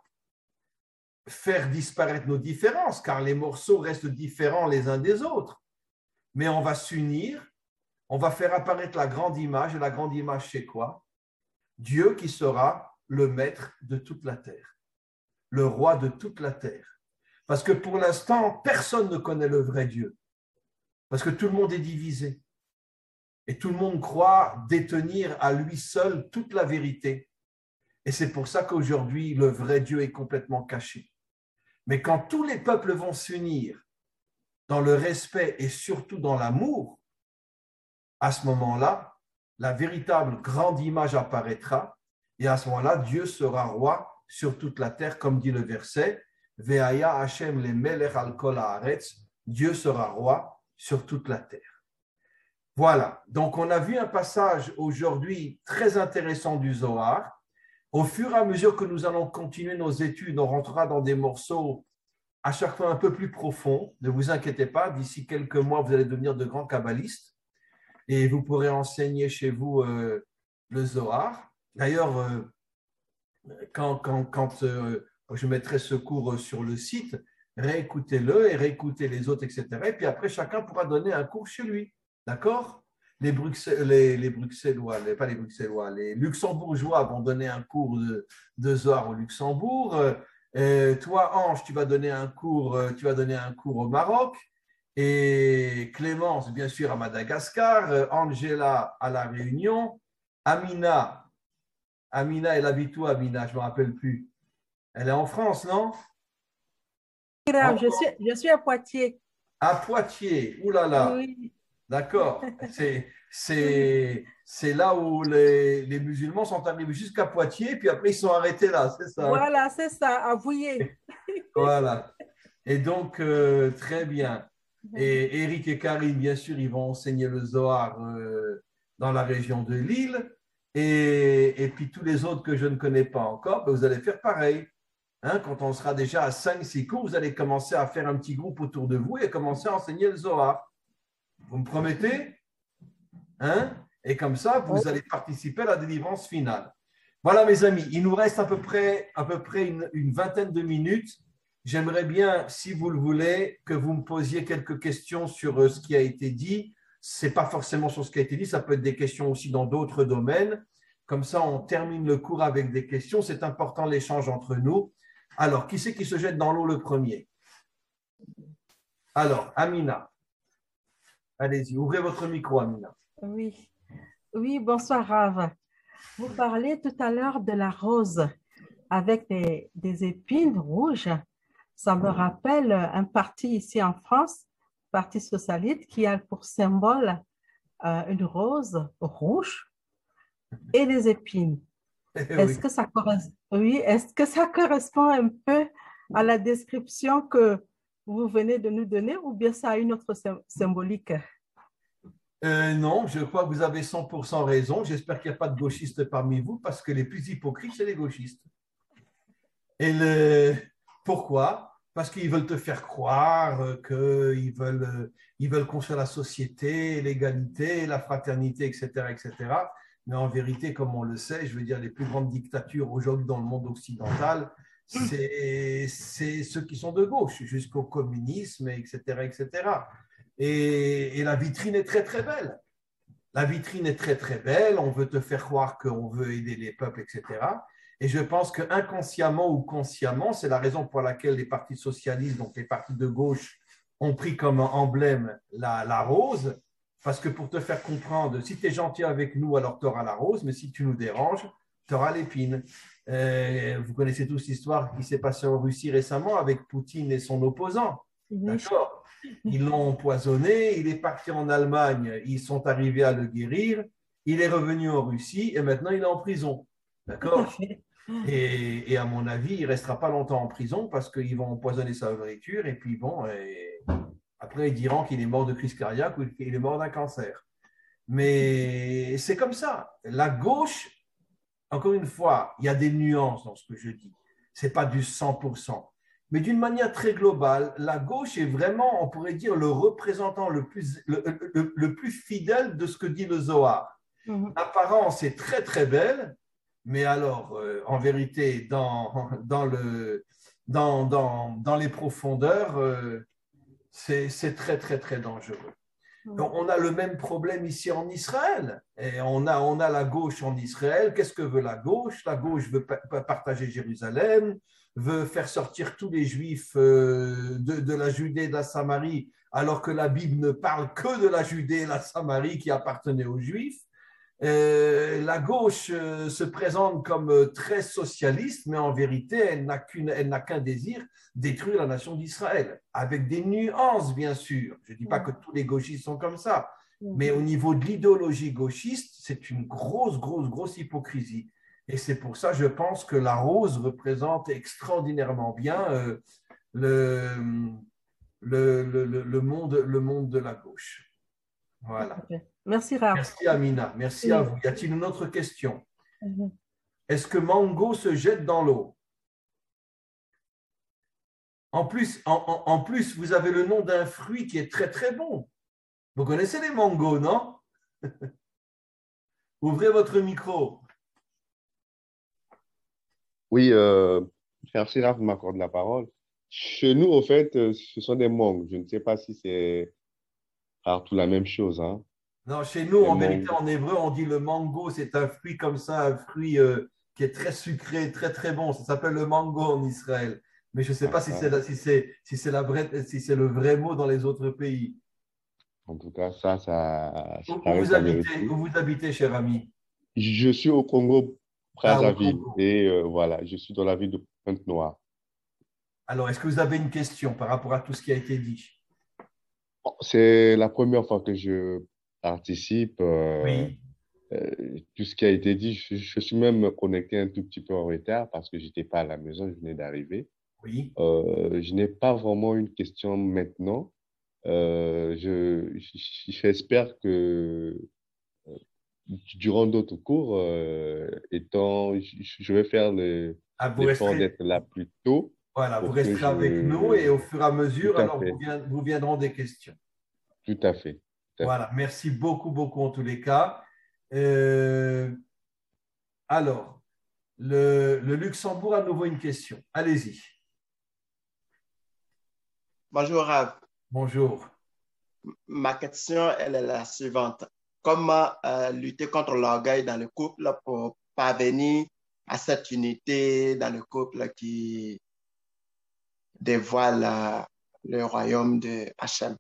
faire disparaître nos différences, car les morceaux restent différents les uns des autres. Mais on va s'unir, on va faire apparaître la grande image, et la grande image, c'est quoi? Dieu qui sera le maître de toute la terre, le roi de toute la terre. Parce que pour l'instant, personne ne connaît le vrai Dieu, parce que tout le monde est divisé. Et tout le monde croit détenir à lui seul toute la vérité. Et c'est pour ça qu'aujourd'hui, le vrai Dieu est complètement caché. Mais quand tous les peuples vont s'unir dans le respect et surtout dans l'amour, à ce moment-là, la véritable grande image apparaîtra et à ce moment-là, Dieu sera roi sur toute la terre, comme dit le verset, Ve'aya Hashem le melech al kol haaretz, Dieu sera roi sur toute la terre. Voilà, donc on a vu un passage aujourd'hui très intéressant du Zohar. Au fur et à mesure que nous allons continuer nos études, on rentrera dans des morceaux à chaque fois un peu plus profonds. Ne vous inquiétez pas, d'ici quelques mois, vous allez devenir de grands kabbalistes et vous pourrez enseigner chez vous euh, le Zohar. D'ailleurs, euh, quand, quand, quand euh, je mettrai ce cours sur le site, réécoutez-le et réécoutez les autres, et cetera. Et puis après, chacun pourra donner un cours chez lui. D'accord? Les, Bruxelles, les, les Bruxellois, les, pas les Bruxellois, les Luxembourgeois vont donner un cours de, de Zohar au Luxembourg. Euh, toi, Ange, tu vas donner un cours, tu vas donner un cours au Maroc. Et Clémence, bien sûr, à Madagascar. Angela à La Réunion. Amina, Amina, elle habite où, Amina? Je ne me rappelle plus. Elle est en France, non? Grave, je suis, je suis à Poitiers. À Poitiers, oulala. Oui. D'accord. C'est, c'est, c'est là où les, les musulmans sont arrivés jusqu'à Poitiers, puis après ils sont arrêtés là, c'est ça? Voilà, c'est ça, avouez. Voilà. Et donc, euh, très bien. Et Eric et Karine, bien sûr, ils vont enseigner le Zohar euh, dans la région de Lille. Et, et puis tous les autres que je ne connais pas encore, ben, vous allez faire pareil. Hein, quand on sera déjà à cinq six cours, vous allez commencer à faire un petit groupe autour de vous et commencer à enseigner le Zohar. Vous me promettez? Hein? Et comme ça, vous allez participer à la délivrance finale. Voilà, mes amis, il nous reste à peu près, à peu près une, une vingtaine de minutes. J'aimerais bien, si vous le voulez, que vous me posiez quelques questions sur ce qui a été dit. Ce n'est pas forcément sur ce qui a été dit, ça peut être des questions aussi dans d'autres domaines. Comme ça, on termine le cours avec des questions. C'est important l'échange entre nous. Alors, qui c'est qui se jette dans l'eau le premier? Alors, Amina. Allez-y, ouvrez votre micro, Amina. Oui, oui, bonsoir, Rav. Vous parlez tout à l'heure de la rose avec des, des épines rouges. Ça me rappelle un parti ici en France, Parti socialiste, qui a pour symbole euh, une rose rouge et des épines. Eh Est-ce oui. que ça correspond, oui, est-ce que ça correspond un peu à la description que vous venez de nous donner ou bien ça a une autre sym- symbolique? Euh, non, je crois que vous avez cent pour cent raison. J'espère qu'il n'y a pas de gauchistes parmi vous parce que les plus hypocrites, c'est les gauchistes. Et le... pourquoi? Parce qu'ils veulent te faire croire qu'ils veulent, ils veulent construire la société, l'égalité, la fraternité, et cetera, et cetera. Mais en vérité, comme on le sait, je veux dire, les plus grandes dictatures aujourd'hui dans le monde occidental, c'est c'est ceux qui sont de gauche, jusqu'au communisme, et cetera, et cetera. Et, et la vitrine est très, très belle. La vitrine est très, très belle. On veut te faire croire qu'on veut aider les peuples, et cetera. Et je pense qu'inconsciemment ou consciemment, c'est la raison pour laquelle les partis socialistes, donc les partis de gauche, ont pris comme emblème la, la rose, parce que pour te faire comprendre, si tu es gentil avec nous, alors tu auras la rose, mais si tu nous déranges, tu auras l'épine. Euh, vous connaissez tous l'histoire qui s'est passée en Russie récemment avec Poutine et son opposant. Oui. D'accord? Ils l'ont empoisonné, il est parti en Allemagne, ils sont arrivés à le guérir, il est revenu en Russie et maintenant il est en prison. Tout à D'accord? fait. Et, et à mon avis, il ne restera pas longtemps en prison parce qu'ils vont empoisonner sa nourriture et puis bon, et après ils diront qu'il est mort de crise cardiaque ou qu'il est mort d'un cancer. Mais c'est comme ça. La gauche, encore une fois, il y a des nuances dans ce que je dis. Ce n'est pas du cent pour cent. Mais d'une manière très globale, la gauche est vraiment, on pourrait dire, le représentant le plus, le, le, le plus fidèle de ce que dit le Zohar. Mhm. L'apparence est très, très belle, mais alors, euh, en vérité, dans, dans, le, dans, dans, dans les profondeurs, euh, c'est, c'est très, très, très dangereux. Donc, on a le même problème ici en Israël. Et on a, on a la gauche en Israël. Qu'est-ce que veut la gauche? La gauche veut pa- partager Jérusalem, veut faire sortir tous les juifs euh, de, de la Judée et de la Samarie, alors que la Bible ne parle que de la Judée et la Samarie qui appartenaient aux juifs. Euh, la gauche euh, se présente comme euh, très socialiste, mais en vérité, elle n'a qu'une, elle n'a qu'un désir, détruire la nation d'Israël, avec des nuances, bien sûr. Je ne dis pas que tous les gauchistes sont comme ça, mais au niveau de l'idéologie gauchiste, c'est une grosse, grosse, grosse hypocrisie. Et c'est pour ça, je pense que la rose représente extraordinairement bien euh, le, le, le, le, monde, le monde de la gauche. Tout à Voilà. fait. Merci, Raph. Merci Amina, merci à Oui. vous. Y a-t-il une autre question? Mhm. Est-ce que Mango se jette dans l'eau? En plus, en, en- en plus, vous avez le nom d'un fruit qui est très très bon. Vous connaissez les mangos, non? Ouvrez votre micro. Oui, euh, merci Raph de m'accorder la parole. Chez nous, au fait, euh, ce sont des mangues. Je ne sais pas si c'est partout la même chose, hein. Non, chez nous, Les en vérité, mangues. en hébreu, on dit le mango, c'est un fruit comme ça, un fruit euh, qui est très sucré, très très bon. Ça s'appelle le mango en Israël. Mais je ne sais pas si c'est D'accord. la- si c'est si c'est la vraie- si c'est le vrai mot dans les autres pays. En tout cas, ça, ça, Où, ça où vous reste à habitez, vérifier. où vous habitez, cher ami? Je suis au Congo, Ah, au Brazzaville, Congo. et euh, voilà, je suis dans la ville de Pointe-Noire. Alors, est-ce que vous avez une question par rapport à tout ce qui a été dit? Bon, c'est la première fois que je participe. euh, Oui, euh, tout ce qui a été dit, je, je suis même connecté un tout petit peu en retard parce que je n'étais pas à la maison, je venais d'arriver. oui. Euh, je n'ai pas vraiment une question maintenant. Euh, je, j- j'espère que durant d'autres cours, euh, étant, je je vais faire le- Ah, vous l'effort resterez, d'être là plus tôt voilà, vous pour que resterez avec nous et je... au fur et à Tout mesure, à alors vous, fait, vien- vous viendront des questions. tout à fait, tout à fait. Voilà, merci beaucoup, beaucoup en tous les cas. Euh, alors, le, le Luxembourg a à nouveau une question. Allez-y. Bonjour, Rav. Bonjour. Ma question, elle est la suivante. Comment euh, lutter contre l'orgueil dans le couple pour parvenir à cette unité dans le couple qui dévoile euh, le royaume de Hachem?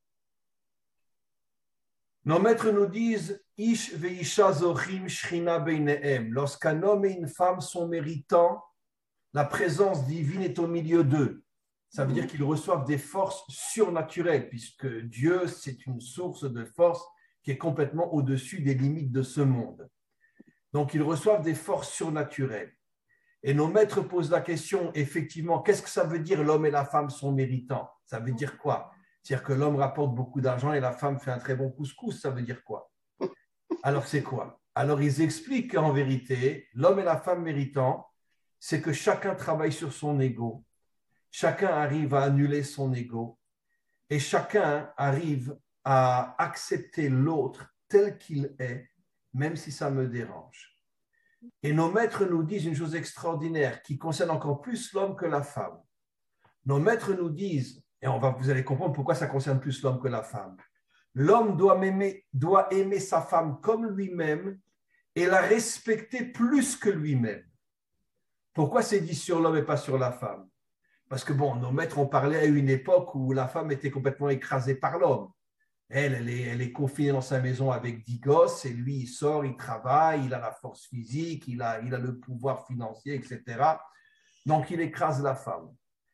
Nos maîtres nous disent Ish veisha zochim shrina beinehem. Lorsqu'un homme et une femme sont méritants, la présence divine est au milieu d'eux. Ça veut dire qu'ils reçoivent des forces surnaturelles, puisque Dieu, c'est une source de force qui est complètement au-dessus des limites de ce monde. Donc, ils reçoivent des forces surnaturelles. Et nos maîtres posent la question, effectivement, qu'est-ce que ça veut dire l'homme et la femme sont méritants? Ça veut dire quoi? C'est-à-dire que l'homme rapporte beaucoup d'argent et la femme fait un très bon couscous, ça veut dire quoi? Alors, c'est quoi? Alors, ils expliquent qu'en vérité, l'homme et la femme méritants, c'est que chacun travaille sur son ego, chacun arrive à annuler son ego et chacun arrive à accepter l'autre tel qu'il est, même si ça me dérange. Et nos maîtres nous disent une chose extraordinaire qui concerne encore plus l'homme que la femme. Nos maîtres nous disent, et on va, vous allez comprendre pourquoi ça concerne plus l'homme que la femme, l'homme doit aimer, doit aimer sa femme comme lui-même et la respecter plus que lui-même. Pourquoi c'est dit sur l'homme et pas sur la femme? Parce que bon, nos maîtres ont parlé à une époque où la femme était complètement écrasée par l'homme. Elle, elle est, elle est confinée dans sa maison avec dix gosses et lui, il sort, il travaille, il a la force physique, il a, il a le pouvoir financier, et cetera. Donc, il écrase la femme.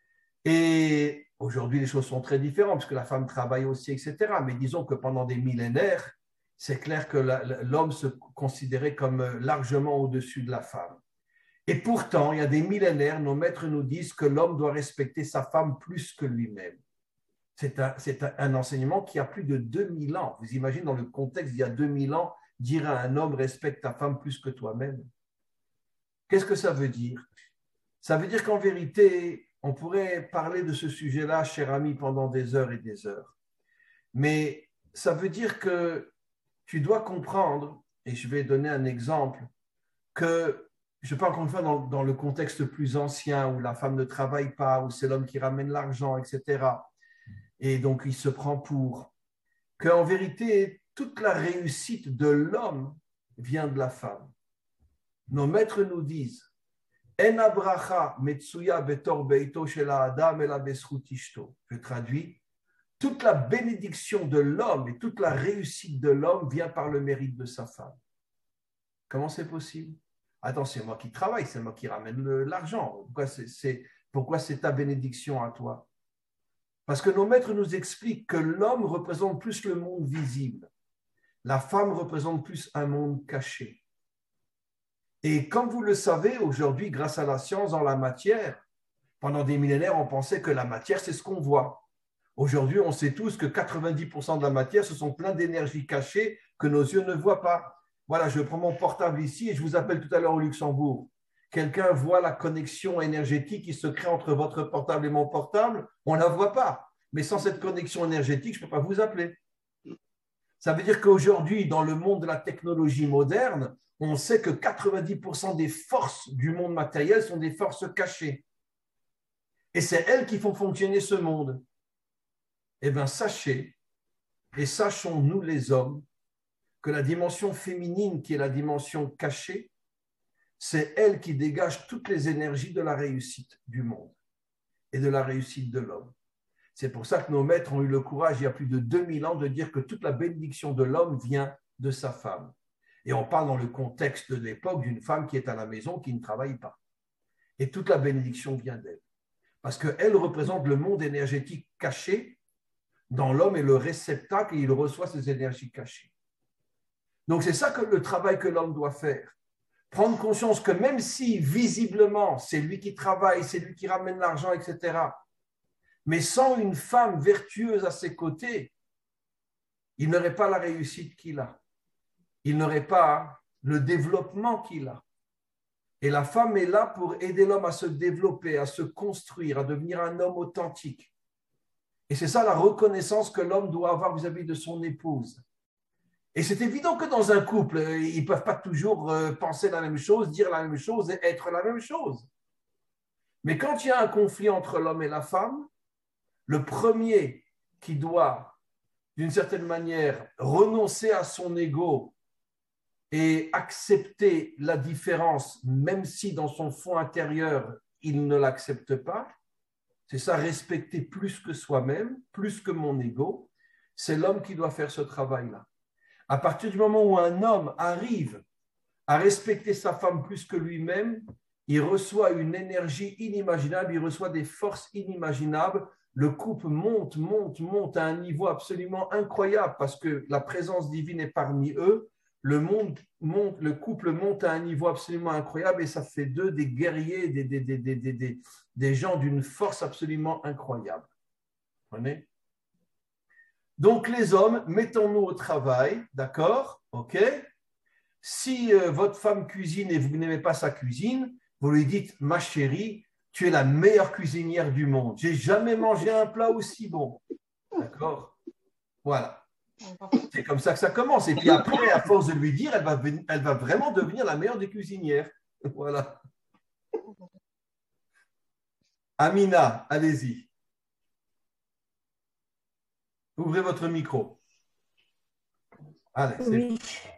Et aujourd'hui, les choses sont très différentes parce que la femme travaille aussi, et cetera. Mais disons que pendant des millénaires, c'est clair que la, l'homme se considérait comme largement au-dessus de la femme. Et pourtant, il y a des millénaires, nos maîtres nous disent que l'homme doit respecter sa femme plus que lui-même. C'est un, c'est un, un enseignement qui a plus de deux mille ans. Vous imaginez, dans le contexte d'il y a deux mille ans, dire à un homme « respecte ta femme plus que toi-même ». Qu'est-ce que ça veut dire? Ça veut dire qu'en vérité, on pourrait parler de ce sujet-là, cher ami, pendant des heures et des heures. Mais ça veut dire que tu dois comprendre, et je vais donner un exemple, que je parle encore une fois dans, dans le contexte plus ancien où la femme ne travaille pas, où c'est l'homme qui ramène l'argent, et cetera. Et donc, il se prend pour qu'en vérité, toute la réussite de l'homme vient de la femme. Nos maîtres nous disent En abracha metsuya betor beito shela adam ela besrut ishto. Je traduis toute la bénédiction de l'homme et toute la réussite de l'homme vient par le mérite de sa femme. Comment c'est possible? Attends, c'est moi qui travaille, c'est moi qui ramène le, l'argent. Pourquoi c'est, c'est, pourquoi c'est ta bénédiction à toi? Parce que nos maîtres nous expliquent que l'homme représente plus le monde visible. La femme représente plus un monde caché. Et comme vous le savez, aujourd'hui, grâce à la science en la matière, pendant des millénaires, on pensait que la matière, c'est ce qu'on voit. Aujourd'hui, on sait tous que quatre-vingt-dix pour cent de la matière, ce sont plein d'énergies cachées que nos yeux ne voient pas. Voilà, je prends mon portable ici et je vous appelle tout à l'heure au Luxembourg. Quelqu'un voit la connexion énergétique qui se crée entre votre portable et mon portable, on ne la voit pas. Mais sans cette connexion énergétique, je ne peux pas vous appeler. Ça veut dire qu'aujourd'hui, dans le monde de la technologie moderne, on sait que quatre-vingt-dix pour cent des forces du monde matériel sont des forces cachées. Et c'est elles qui font fonctionner ce monde. Eh bien, sachez, et sachons, nous les hommes, que la dimension féminine, qui est la dimension cachée, c'est elle qui dégage toutes les énergies de la réussite du monde et de la réussite de l'homme. C'est pour ça que nos maîtres ont eu le courage, il y a plus de deux mille ans, de dire que toute la bénédiction de l'homme vient de sa femme. Et on parle dans le contexte de l'époque d'une femme qui est à la maison, qui ne travaille pas. Et toute la bénédiction vient d'elle. Parce qu'elle représente le monde énergétique caché dans l'homme et le réceptacle, et il reçoit ces énergies cachées. Donc c'est ça que le travail que l'homme doit faire. Prendre conscience que même si visiblement c'est lui qui travaille, c'est lui qui ramène l'argent, et cetera, mais sans une femme vertueuse à ses côtés, il n'aurait pas la réussite qu'il a. Il n'aurait pas le développement qu'il a. Et la femme est là pour aider l'homme à se développer, à se construire, à devenir un homme authentique. Et c'est ça la reconnaissance que l'homme doit avoir vis-à-vis de son épouse. Et c'est évident que dans un couple, ils ne peuvent pas toujours penser la même chose, dire la même chose et être la même chose. Mais quand il y a un conflit entre l'homme et la femme, le premier qui doit, d'une certaine manière, renoncer à son ego et accepter la différence, même si dans son fond intérieur, il ne l'accepte pas, c'est ça, respecter plus que soi-même, plus que mon ego, c'est l'homme qui doit faire ce travail-là. À partir du moment où un homme arrive à respecter sa femme plus que lui-même, il reçoit une énergie inimaginable, il reçoit des forces inimaginables. Le couple monte, monte, monte à un niveau absolument incroyable parce que la présence divine est parmi eux. le, monde monte, le couple monte à un niveau absolument incroyable et ça fait d'eux des guerriers, des, des, des, des, des, des, des gens d'une force absolument incroyable. Vous comprenez? Donc, les hommes, mettons-nous au travail, d'accord? OK? Si euh, votre femme cuisine et vous n'aimez pas sa cuisine, vous lui dites, ma chérie, tu es la meilleure cuisinière du monde. J'ai jamais mangé un plat aussi bon. D'accord? Voilà. C'est comme ça que ça commence. Et puis après, à force de lui dire, elle va, elle va vraiment devenir la meilleure des cuisinières. Voilà. Amina, allez-y. Ouvrez votre micro. Allez, oui.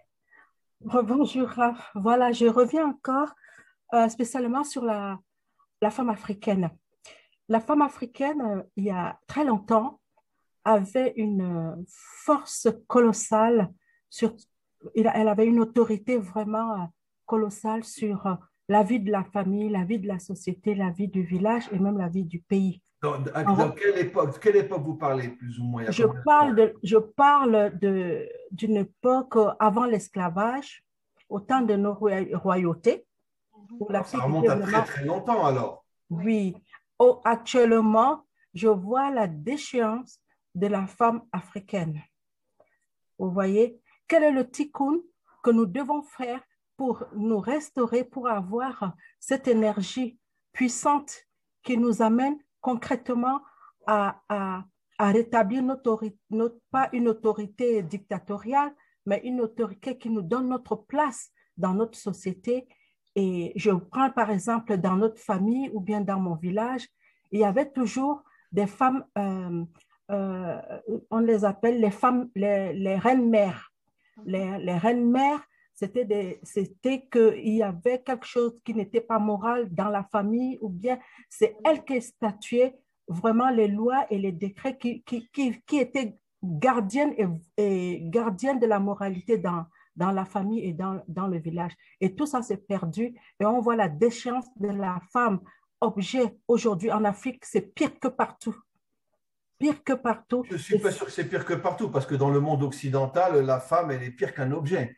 Bonjour, Raph. Voilà, je reviens encore euh, spécialement sur la, la femme africaine. La femme africaine, euh, il y a très longtemps, avait une force colossale sur, elle avait une autorité vraiment colossale sur la vie de la famille, la vie de la société, la vie du village et même la vie du pays. Dans, dans quelle époque, quelle époque vous parlez plus ou moins? Je parle, de, je parle de, d'une époque avant l'esclavage, au temps de nos royautés. Où la Ça remonte à très très longtemps alors. Oui. Oh, actuellement, je vois la déchéance de la femme africaine. Vous voyez, quel est le tikkun que nous devons faire pour nous restaurer, pour avoir cette énergie puissante qui nous amène concrètement à, à, à rétablir notre, notre, pas une autorité dictatoriale, mais une autorité qui nous donne notre place dans notre société. Et je prends par exemple dans notre famille ou bien dans mon village, il y avait toujours des femmes, euh, euh, on les appelle les femmes, les, les reines-mères. Les, les reines-mères, c'était, c'était qu'il y avait quelque chose qui n'était pas moral dans la famille ou bien c'est elles qui statuaient vraiment les lois et les décrets qui, qui, qui, qui étaient gardiennes, et, et gardiennes de la moralité dans, dans la famille et dans, dans le village. Et tout ça s'est perdu et on voit la déchéance de la femme objet aujourd'hui en Afrique, c'est pire que partout. Pire que partout. Je ne suis pas sûr que c'est pire que partout parce que dans le monde occidental, la femme, elle est pire qu'un objet.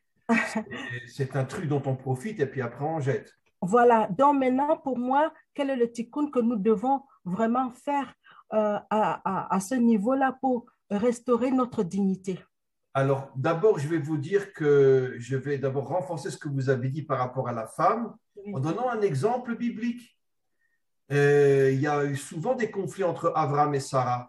C'est un truc dont on profite et puis après on jette. Voilà. Donc maintenant, pour moi, quel est le tikkun que nous devons vraiment faire euh, à, à, à ce niveau-là pour restaurer notre dignité? Alors, d'abord, je vais vous dire que je vais d'abord renforcer ce que vous avez dit par rapport à la femme en donnant un exemple biblique. Euh, il y a eu souvent des conflits entre Abraham et Sarah.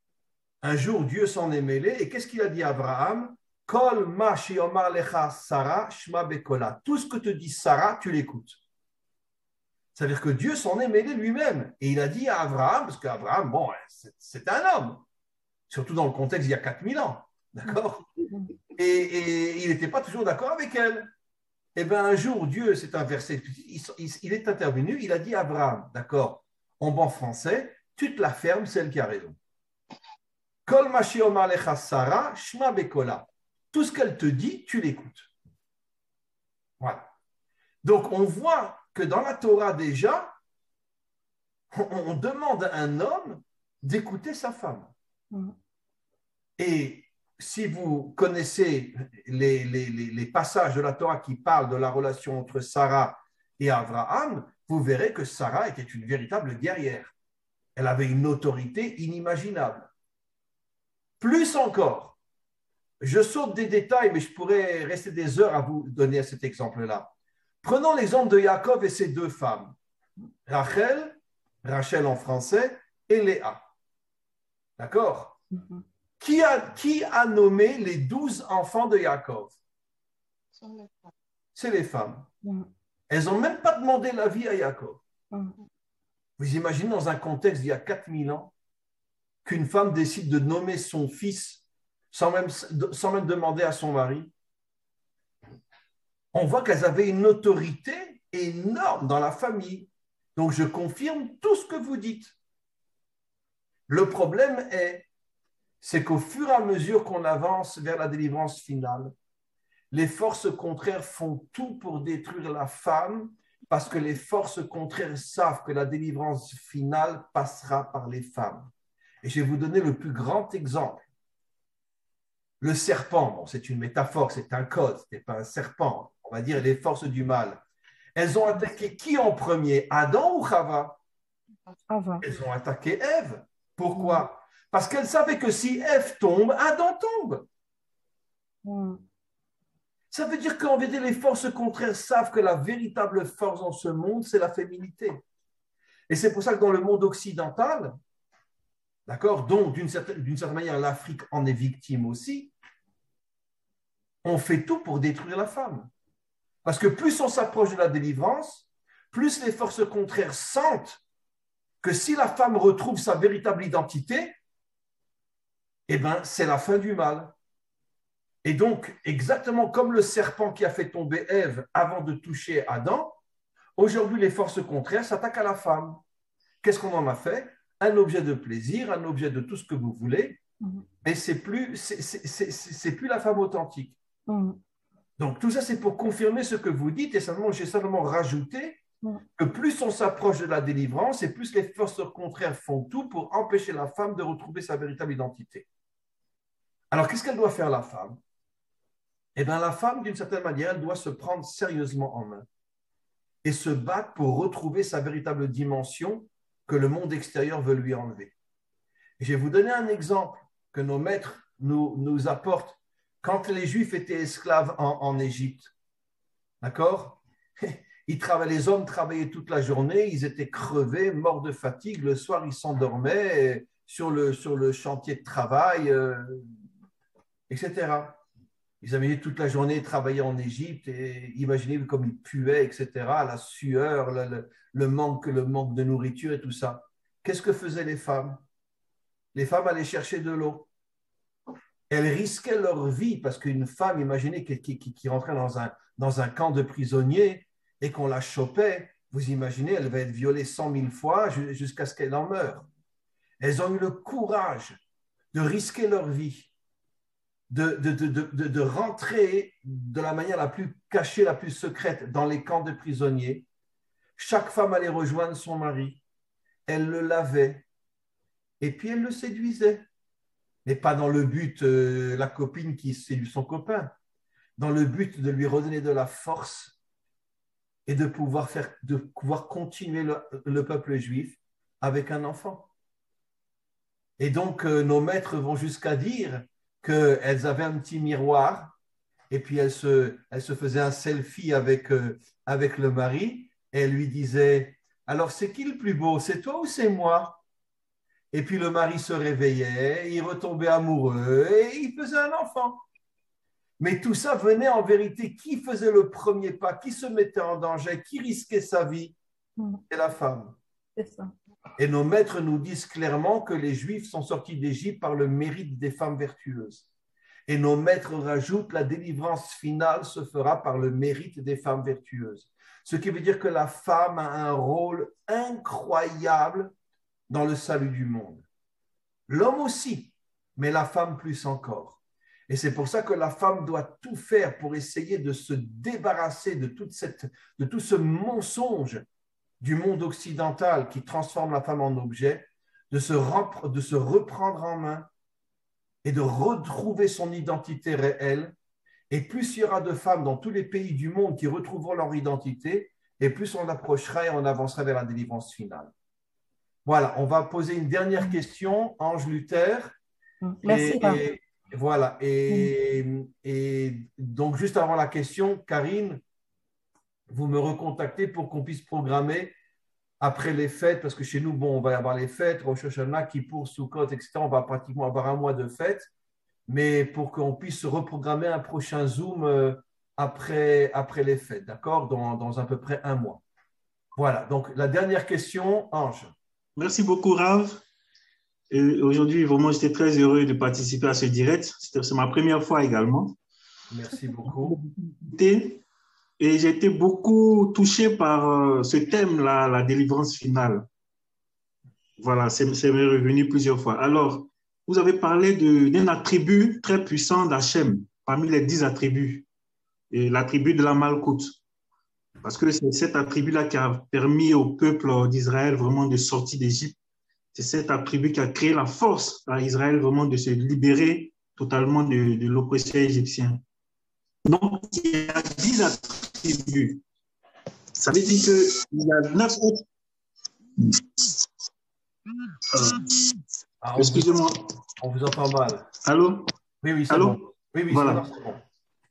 Un jour, Dieu s'en est mêlé et qu'est-ce qu'il a dit à Abraham? Kol ma she'omar lecha Sarah shma bekola. Tout ce que te dit Sarah, tu l'écoutes. C'est-à-dire que Dieu s'en est mêlé lui-même et il a dit à Abraham, parce qu'Abraham, bon, c'est un homme, surtout dans le contexte il y a quatre mille ans, d'accord? Et, et il n'était pas toujours d'accord avec elle. Eh bien, un jour, Dieu s'est inversé, il, il, il est intervenu, il a dit à Abraham, d'accord, en bon français, tu te la fermes, c'est elle qui a raison. Kol ma she'omar lecha Sarah shma bekola. Tout ce qu'elle te dit, tu l'écoutes. Voilà. Donc, on voit que dans la Torah déjà, on, on demande à un homme d'écouter sa femme. Mm. Et si vous connaissez les, les, les passages de la Torah qui parlent de la relation entre Sarah et Abraham, vous verrez que Sarah était une véritable guerrière. Elle avait une autorité inimaginable. Plus encore, je saute des détails, mais je pourrais rester des heures à vous donner cet exemple-là. Prenons l'exemple de Jacob et ses deux femmes, Rachel, Rachel en français, et Léa. D'accord? Mm-hmm. Qui a, qui a nommé les douze enfants de Jacob? C'est les femmes. Mm-hmm. Elles n'ont même pas demandé l'avis à Jacob. Mm-hmm. Vous imaginez dans un contexte d'il y a quatre mille ans qu'une femme décide de nommer son fils sans même, sans même demander à son mari? On voit qu'elles avaient une autorité énorme dans la famille. Donc, je confirme tout ce que vous dites. Le problème est, c'est qu'au fur et à mesure qu'on avance vers la délivrance finale, les forces contraires font tout pour détruire la femme parce que les forces contraires savent que la délivrance finale passera par les femmes. Et je vais vous donner le plus grand exemple. le serpent, bon, c'est une métaphore, c'est un code, ce n'est pas un serpent, on va dire les forces du mal, elles ont attaqué qui en premier, Adam ou Chava? Ava. Elles ont attaqué Ève. Pourquoi? Parce qu'elles savaient que si Ève tombe, Adam tombe. Mm. Ça veut dire qu'en vérité, les forces contraires savent que la véritable force dans ce monde, c'est la féminité. Et c'est pour ça que dans le monde occidental, d'accord, donc d'une certaine, d'une certaine manière, l'Afrique en est victime aussi, on fait tout pour détruire la femme. Parce que plus on s'approche de la délivrance, plus les forces contraires sentent que si la femme retrouve sa véritable identité, eh ben, c'est la fin du mal. Et donc, exactement comme le serpent qui a fait tomber Ève avant de toucher Adam, aujourd'hui, les forces contraires s'attaquent à la femme. Qu'est-ce qu'on en a fait? Un objet de plaisir, un objet de tout ce que vous voulez, mais c'est plus, c'est, c'est, c'est, c'est plus la femme authentique. Mm. Donc, tout ça, c'est pour confirmer ce que vous dites, et simplement, j'ai simplement rajouté que plus on s'approche de la délivrance, et plus les forces contraires font tout pour empêcher la femme de retrouver sa véritable identité. Alors, qu'est-ce qu'elle doit faire, la femme? Eh bien, la femme, d'une certaine manière, elle doit se prendre sérieusement en main et se battre pour retrouver sa véritable dimension que le monde extérieur veut lui enlever. Et je vais vous donner un exemple que nos maîtres nous, nous apportent. Quand les Juifs étaient esclaves en, en Égypte, d'accord? Ils travaillaient, les hommes travaillaient toute la journée, ils étaient crevés, morts de fatigue. Le soir, ils s'endormaient sur le, sur le chantier de travail, euh, et cetera. Ils avaient toute la journée travaillé en Égypte et imaginez comme ils puaient, et cetera. La sueur, le, le, le, manque, le manque de nourriture et tout ça. Qu'est-ce que faisaient les femmes? Les femmes allaient chercher de l'eau. Elles risquaient leur vie parce qu'une femme, imaginez, qui, qui, qui rentrait dans un, dans un camp de prisonniers et qu'on la chopait, vous imaginez, elle va être violée cent mille fois jusqu'à ce qu'elle en meure. Elles ont eu le courage de risquer leur vie. De, de, de, de, de rentrer de la manière la plus cachée, la plus secrète dans les camps de prisonniers. Chaque femme allait rejoindre son mari. Elle le lavait. Et puis elle le séduisait. Mais pas dans le but, euh, la copine qui séduit son copain, dans le but de lui redonner de la force et de pouvoir, faire, de pouvoir continuer le, le peuple juif avec un enfant. Et donc, euh, nos maîtres vont jusqu'à dire qu'elles avaient un petit miroir et puis elles se, elles se faisaient un selfie avec, euh, avec le mari et elle lui disait « Alors, c'est qui le plus beau? C'est toi ou c'est moi ?» Et puis le mari se réveillait, il retombait amoureux et il faisait un enfant. Mais tout ça venait en vérité, qui faisait le premier pas, qui se mettait en danger, qui risquait sa vie? C'est la femme. C'est ça. Et nos maîtres nous disent clairement que les Juifs sont sortis d'Égypte par le mérite des femmes vertueuses. Et nos maîtres rajoutent, la délivrance finale se fera par le mérite des femmes vertueuses. Ce qui veut dire que la femme a un rôle incroyable dans le salut du monde. L'homme aussi, mais la femme plus encore. Et c'est pour ça que la femme doit tout faire pour essayer de se débarrasser de, toute cette, de tout ce mensonge du monde occidental qui transforme la femme en objet, de se, rep- de se reprendre en main et de retrouver son identité réelle. Et plus il y aura de femmes dans tous les pays du monde qui retrouveront leur identité, et plus on approchera et on avancera vers la délivrance finale. Voilà, on va poser une dernière question, Ange Luther. Merci. Et, et, voilà, et, et donc juste avant la question, Karine, vous me recontactez pour qu'on puisse programmer après les fêtes, parce que chez nous, bon, on va y avoir les fêtes, Rosh Hashanah, Kippour, Sukkot, et cetera. On va pratiquement avoir un mois de fêtes, mais pour qu'on puisse reprogrammer un prochain Zoom après, après les fêtes, d'accord, dans, dans à peu près un mois. Voilà, donc la dernière question, Ange. Merci beaucoup, Rav. Aujourd'hui, vraiment, j'étais très heureux de participer à ce direct. C'est ma première fois également. Merci beaucoup. Et j'ai été beaucoup touché par ce thème-là, la délivrance finale. Voilà, c'est m'est revenu plusieurs fois. Alors, vous avez parlé d'un attribut très puissant d'Hachem, parmi les dix attributs, l'attribut de la Malkout. Parce que c'est cet attribut-là qui a permis au peuple d'Israël vraiment de sortir d'Égypte. C'est cet attribut qui a créé la force à Israël vraiment de se libérer totalement de, de l'oppresseur égyptien. Donc, il y a dix attributs. Ça veut dire qu'il y a neuf autres. Ah, Excusez-moi. On vous entend mal. Allô? Oui, oui, c'est Allô? bon. Oui, oui, voilà. c'est bon.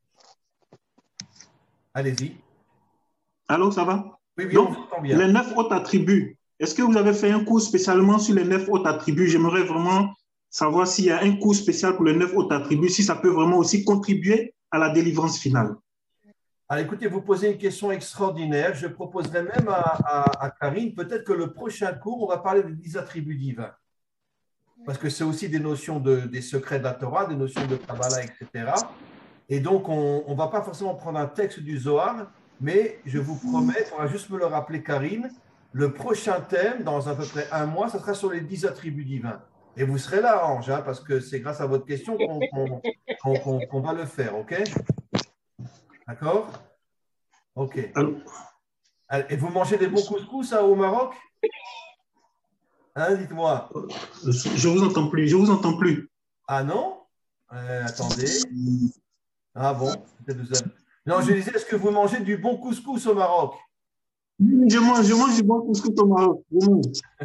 Allez-y. Allô, ça va? Oui, oui, donc, on vous entend bien. Les neuf autres attributs. Est-ce que vous avez fait un cours spécialement sur les neuf autres attributs? J'aimerais vraiment savoir s'il y a un cours spécial pour les neuf autres attributs, si ça peut vraiment aussi contribuer à la délivrance finale. Alors, écoutez, vous posez une question extraordinaire. Je proposerais même à, à, à Karine, peut-être que le prochain cours, on va parler des dix attributs divins. Parce que c'est aussi des notions de, des secrets de la Torah, des notions de Kabbalah, et cetera. Et donc, on ne va pas forcément prendre un texte du Zohar, mais je vous promets, il faudra juste me le rappeler, Karine, le prochain thème, dans à peu près un mois, ça sera sur les dix attributs divins. Et vous serez là, Ange, hein, parce que c'est grâce à votre question qu'on qu'on, qu'on, qu'on, qu'on va le faire, OK? D'accord? OK. Allô? Et vous mangez des bons couscous hein, au Maroc? Hein, dites-moi. Je vous entends plus, je vous entends plus. Ah non? euh, Attendez. Ah bon? Non, je disais, est-ce que vous mangez du bon couscous au Maroc? Je mange, je mange du bon couscous au Maroc. Bon,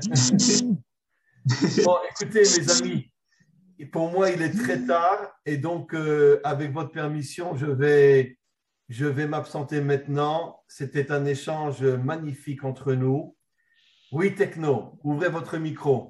écoutez, mes amis, pour moi, il est très tard et donc, euh, avec votre permission, je vais, je vais m'absenter maintenant. C'était un échange magnifique entre nous. Oui, Techno, ouvrez votre micro.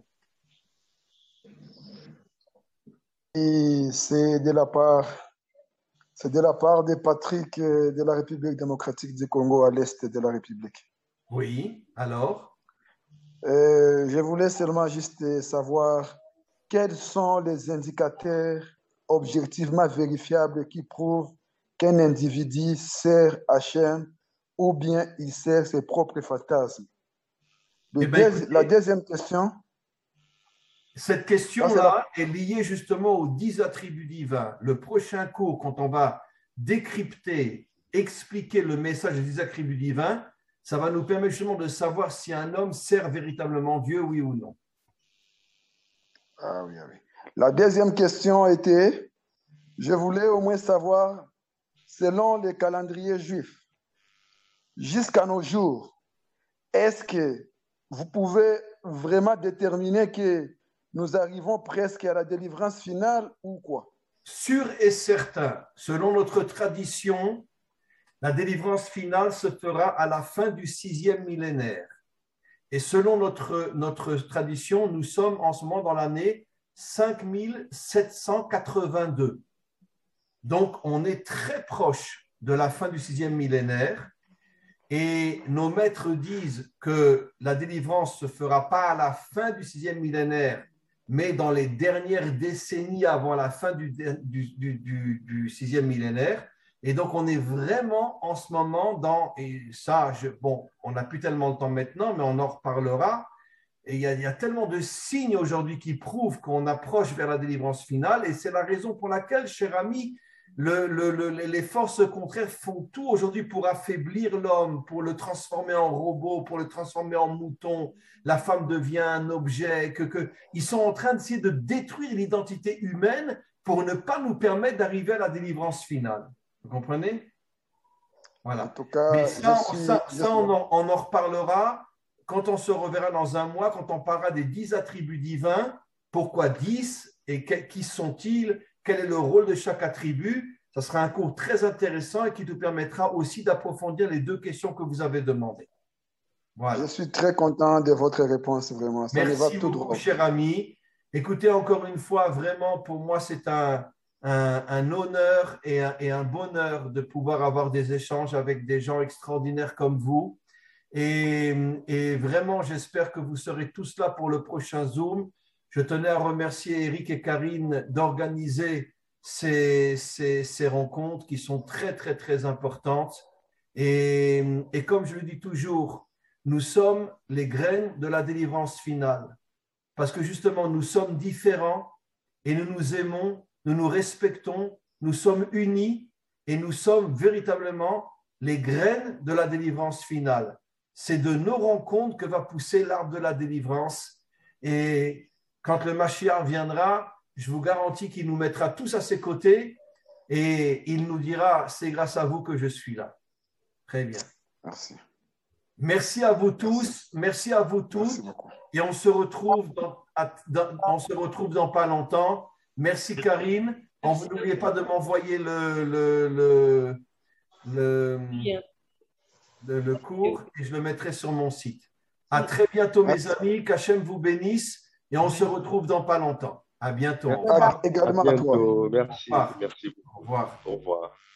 Et c'est de la part, c'est de la part de Patrick de la République démocratique du Congo à l'est de la République. Oui, alors? Euh, je voulais seulement juste savoir quels sont les indicateurs objectivement vérifiables qui prouvent qu'un individu sert Hachem ou bien il sert ses propres fantasmes. Eh ben, écoutez, la deuxième question. Cette question-là est liée justement aux dix attributs divins. Le prochain cours, quand on va décrypter, expliquer le message des dix attributs divins, ça va nous permettre justement de savoir si un homme sert véritablement Dieu, oui ou non. Ah oui, ah oui. La deuxième question était, je voulais au moins savoir, selon les calendriers juifs, jusqu'à nos jours, est-ce que vous pouvez vraiment déterminer que nous arrivons presque à la délivrance finale ou quoi? Sûr et certain, selon notre tradition, la délivrance finale se fera à la fin du sixième millénaire. Et selon notre, notre tradition, nous sommes en ce moment dans l'année cinq mille sept cent quatre-vingt-deux. Donc, on est très proche de la fin du sixième millénaire. Et nos maîtres disent que la délivrance ne se fera pas à la fin du sixième millénaire, mais dans les dernières décennies avant la fin du, du, du, du, du sixième millénaire. Et donc, on est vraiment en ce moment dans, et ça, je, bon, on n'a plus tellement le temps maintenant, mais on en reparlera. Et il y a, il y a tellement de signes aujourd'hui qui prouvent qu'on approche vers la délivrance finale. Et c'est la raison pour laquelle, cher ami, le, le, le, les forces contraires font tout aujourd'hui pour affaiblir l'homme, pour le transformer en robot, pour le transformer en mouton. La femme devient un objet. Que, que, ils sont en train d'essayer de détruire l'identité humaine pour ne pas nous permettre d'arriver à la délivrance finale. Vous comprenez? Voilà. En tout cas, mais ça, suis, ça, ça on, en, on en reparlera quand on se reverra dans un mois, quand on parlera des dix attributs divins. Pourquoi dix et que, qui sont-ils? Quel est le rôle de chaque attribut? Ça sera un cours très intéressant et qui nous permettra aussi d'approfondir les deux questions que vous avez demandées. Voilà. Je suis très content de votre réponse, vraiment. Ça Merci me va tout beaucoup, droit. cher ami. Écoutez, encore une fois, vraiment, pour moi, c'est un... Un, un honneur et un, et un bonheur de pouvoir avoir des échanges avec des gens extraordinaires comme vous. Et, et vraiment, j'espère que vous serez tous là pour le prochain Zoom. Je tenais à remercier Eric et Karine d'organiser ces, ces, ces rencontres qui sont très, très, très importantes. Et, et comme je le dis toujours, nous sommes les graines de la délivrance finale. Parce que justement, nous sommes différents et nous nous aimons. Nous nous respectons, nous sommes unis et nous sommes véritablement les graines de la délivrance finale. C'est de nos rencontres que va pousser l'arbre de la délivrance. Et quand le Mashiach viendra, je vous garantis qu'il nous mettra tous à ses côtés et il nous dira, c'est grâce à vous que je suis là. Très bien. Merci. Merci à vous tous, merci, merci à vous tous. Et on se retrouve dans, dans, on se retrouve dans pas longtemps. Merci Karine. N'oubliez pas de m'envoyer le, le, le, le, le, le cours et je le mettrai sur mon site. À très bientôt mes amis, qu'Hachem vous bénisse et on se retrouve dans pas longtemps. À bientôt. À, également à bientôt. à toi. Merci. Au revoir. Merci beaucoup. Au revoir. Au revoir.